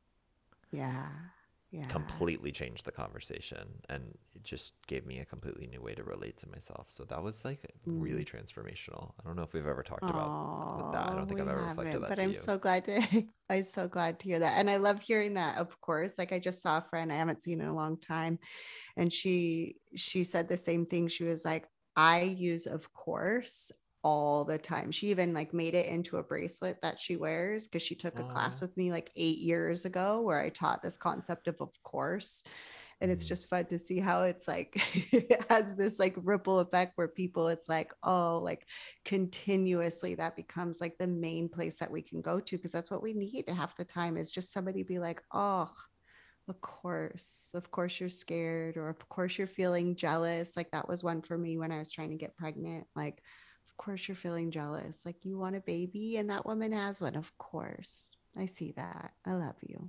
Yeah. Yeah. completely changed the conversation, and it just gave me a completely new way to relate to myself. So that was like really Mm. transformational. I don't know if we've ever talked about with that. I don't Oh, think we I've ever reflected haven't, that but to I'm you. so glad to, I'm so glad to hear that. And I love hearing that, of course. Like I just saw a friend I haven't seen in a long time, and she she said the same thing. She was like, I use of course all the time. She even like made it into a bracelet that she wears, because she took a class Oh. with me like eight years ago where I taught this concept of of course. And it's Mm. just fun to see how it's like it has this like ripple effect where people, it's like, oh, like continuously that becomes like the main place that we can go to, because that's what we need half the time, is just somebody be like, oh, of course, of course you're scared, or of course you're feeling jealous. Like that was one for me when I was trying to get pregnant. Like, of course you're feeling jealous. Like you want a baby and that woman has one. Of course. I see that. I love you.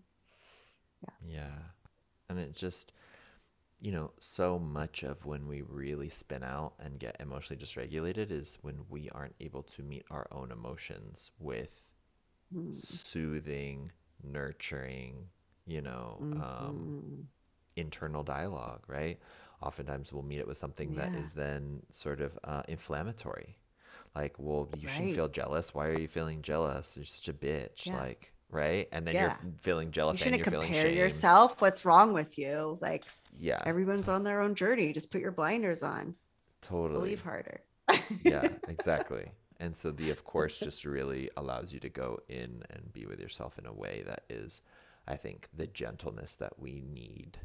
Yeah, and it just, you know, so much of when we really spin out and get emotionally dysregulated is when we aren't able to meet our own emotions with Yeah. Mm-hmm. soothing, nurturing, you know, um, Mm-hmm. internal dialogue, right? Oftentimes we'll meet it with something that Yeah. is then sort of uh, inflammatory. Like, well, you shouldn't Right. feel jealous. Why are you feeling jealous? You're such a bitch. Yeah. Like, right? And then you're Yeah. f- feeling You jealous and shouldn't you're feeling compare shame. yourself. What's wrong with you? Like Yeah, everyone's to- on their own journey. Just put your blinders on. Believe totally. harder. Yeah, exactly. And so the of course just really allows you to go in and be with yourself in a way that is, I think, the gentleness that we need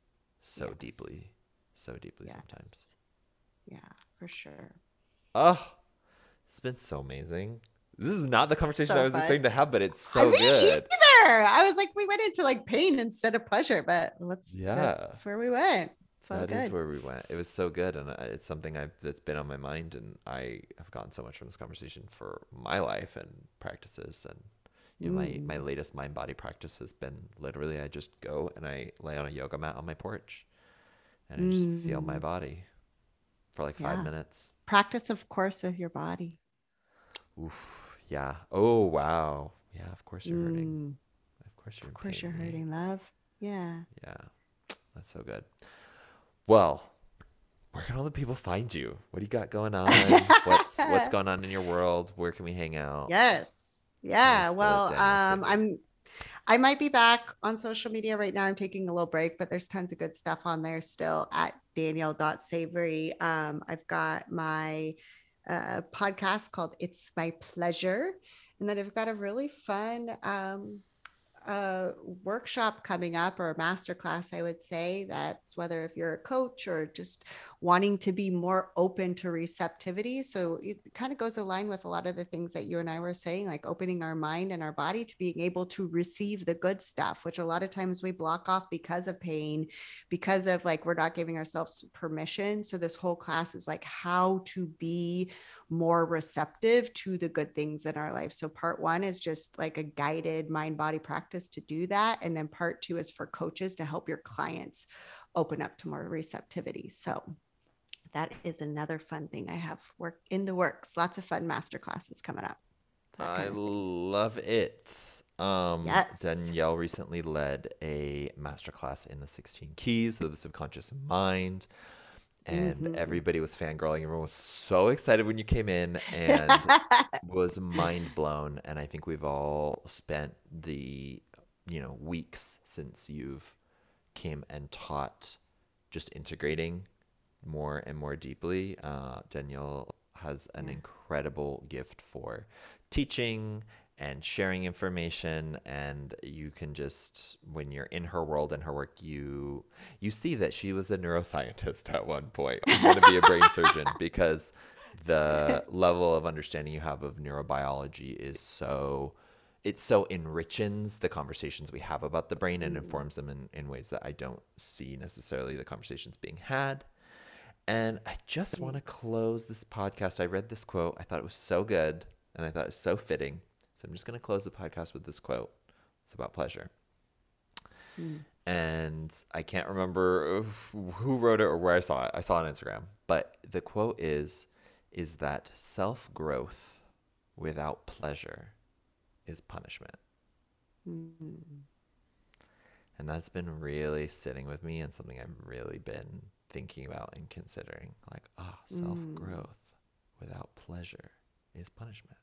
so Yes. deeply, so deeply sometimes. Yes. Yeah, for sure. Oh, it's been so amazing. This is not the conversation I So was fun. expecting to have, but it's I so me good. either. I was like, we went into like pain instead of pleasure, but let's Yeah, that's where we went. It's all that is good. where we went. It was so good, and I- it's something I've that's been on my mind, and I have gotten so much from this conversation for my life and practices. And you know, my Mm, my latest mind body practice has been literally I just go and I lay on a yoga mat on my porch, and I just feel my mm, body for like five yeah. minutes. Practice, of course, with your body. Oof, yeah. Oh wow. Yeah, of course you're hurting. Mm, Of course you're of in course pain, you're me. hurting, love. Yeah. Yeah, that's so good. Well, where can all the people find you? What do you got going on? What's what's going on in your world? Where can we hang out? Yes. Tell Yeah. us the Well, Danielle um, Savory. I'm I might be back on social media right now. I'm taking a little break, but there's tons of good stuff on there still at danielle.savory. Um, I've got my uh, podcast called It's My Pleasure. And then I've got a really fun um, a workshop coming up or a master class, I would say. That's whether if you're a coach or just wanting to be more open to receptivity. So it kind of goes aligned with a lot of the things that you and I were saying, like opening our mind and our body to being able to receive the good stuff, which a lot of times we block off because of pain, because of like we're not giving ourselves permission. So this whole class is like how to be more receptive to the good things in our life. So part one is just like a guided mind body practice to do that. And then part two is for coaches to help your clients open up to more receptivity. So that is another fun thing I have work in the works. Lots of fun master classes coming up. That I kind of thing. love it. Um, Yes. Danielle recently led a masterclass in the sixteen Keys of the Subconscious Mind, and Mm-hmm. everybody was fangirling. Everyone was so excited when you came in and was mind blown. And I think we've all spent the, you know, weeks since you've came and taught just integrating more and more deeply. Uh, Danielle has an Yeah. incredible gift for teaching and sharing information, and you can just, when you're in her world and her work, you you see that she was a neuroscientist at one point. I'm going to be a brain surgeon because the level of understanding you have of neurobiology is so, it so enriches the conversations we have about the brain and Mm, informs them in, in ways that I don't see necessarily the conversations being had. And I just want to thanks. close this podcast. I read this quote. I thought it was so good and I thought it was so fitting. So I'm just going to close the podcast with this quote. It's about pleasure. Mm, And I can't remember who wrote it or where I saw it. I saw it on Instagram. But the quote is is that self-growth without pleasure is punishment. mm, And that's been really sitting with me and something I've really been thinking about and considering. Like, ah, self mm. growth without pleasure is punishment.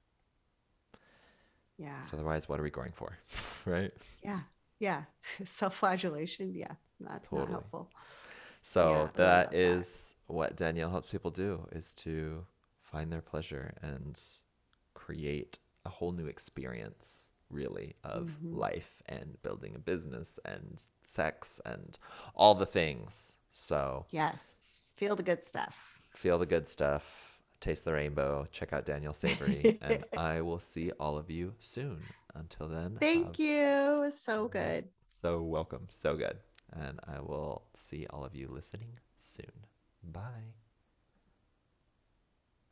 Yeah. So otherwise, what are we going for? Right? Yeah. Yeah. Self-flagellation. Yeah. Not not Totally. helpful. Yeah. So Really that love that. is what Danielle helps people do, is to find their pleasure and create a whole new experience really of Hmm. life and building a business and sex and all the things. So Yes. Feel the good stuff. feel the good stuff, taste the rainbow, check out Daniel Savory, and I will see all of you soon. Until then, have Thank you. It was so good. so welcome, so good. And I will see all of you listening soon. Bye.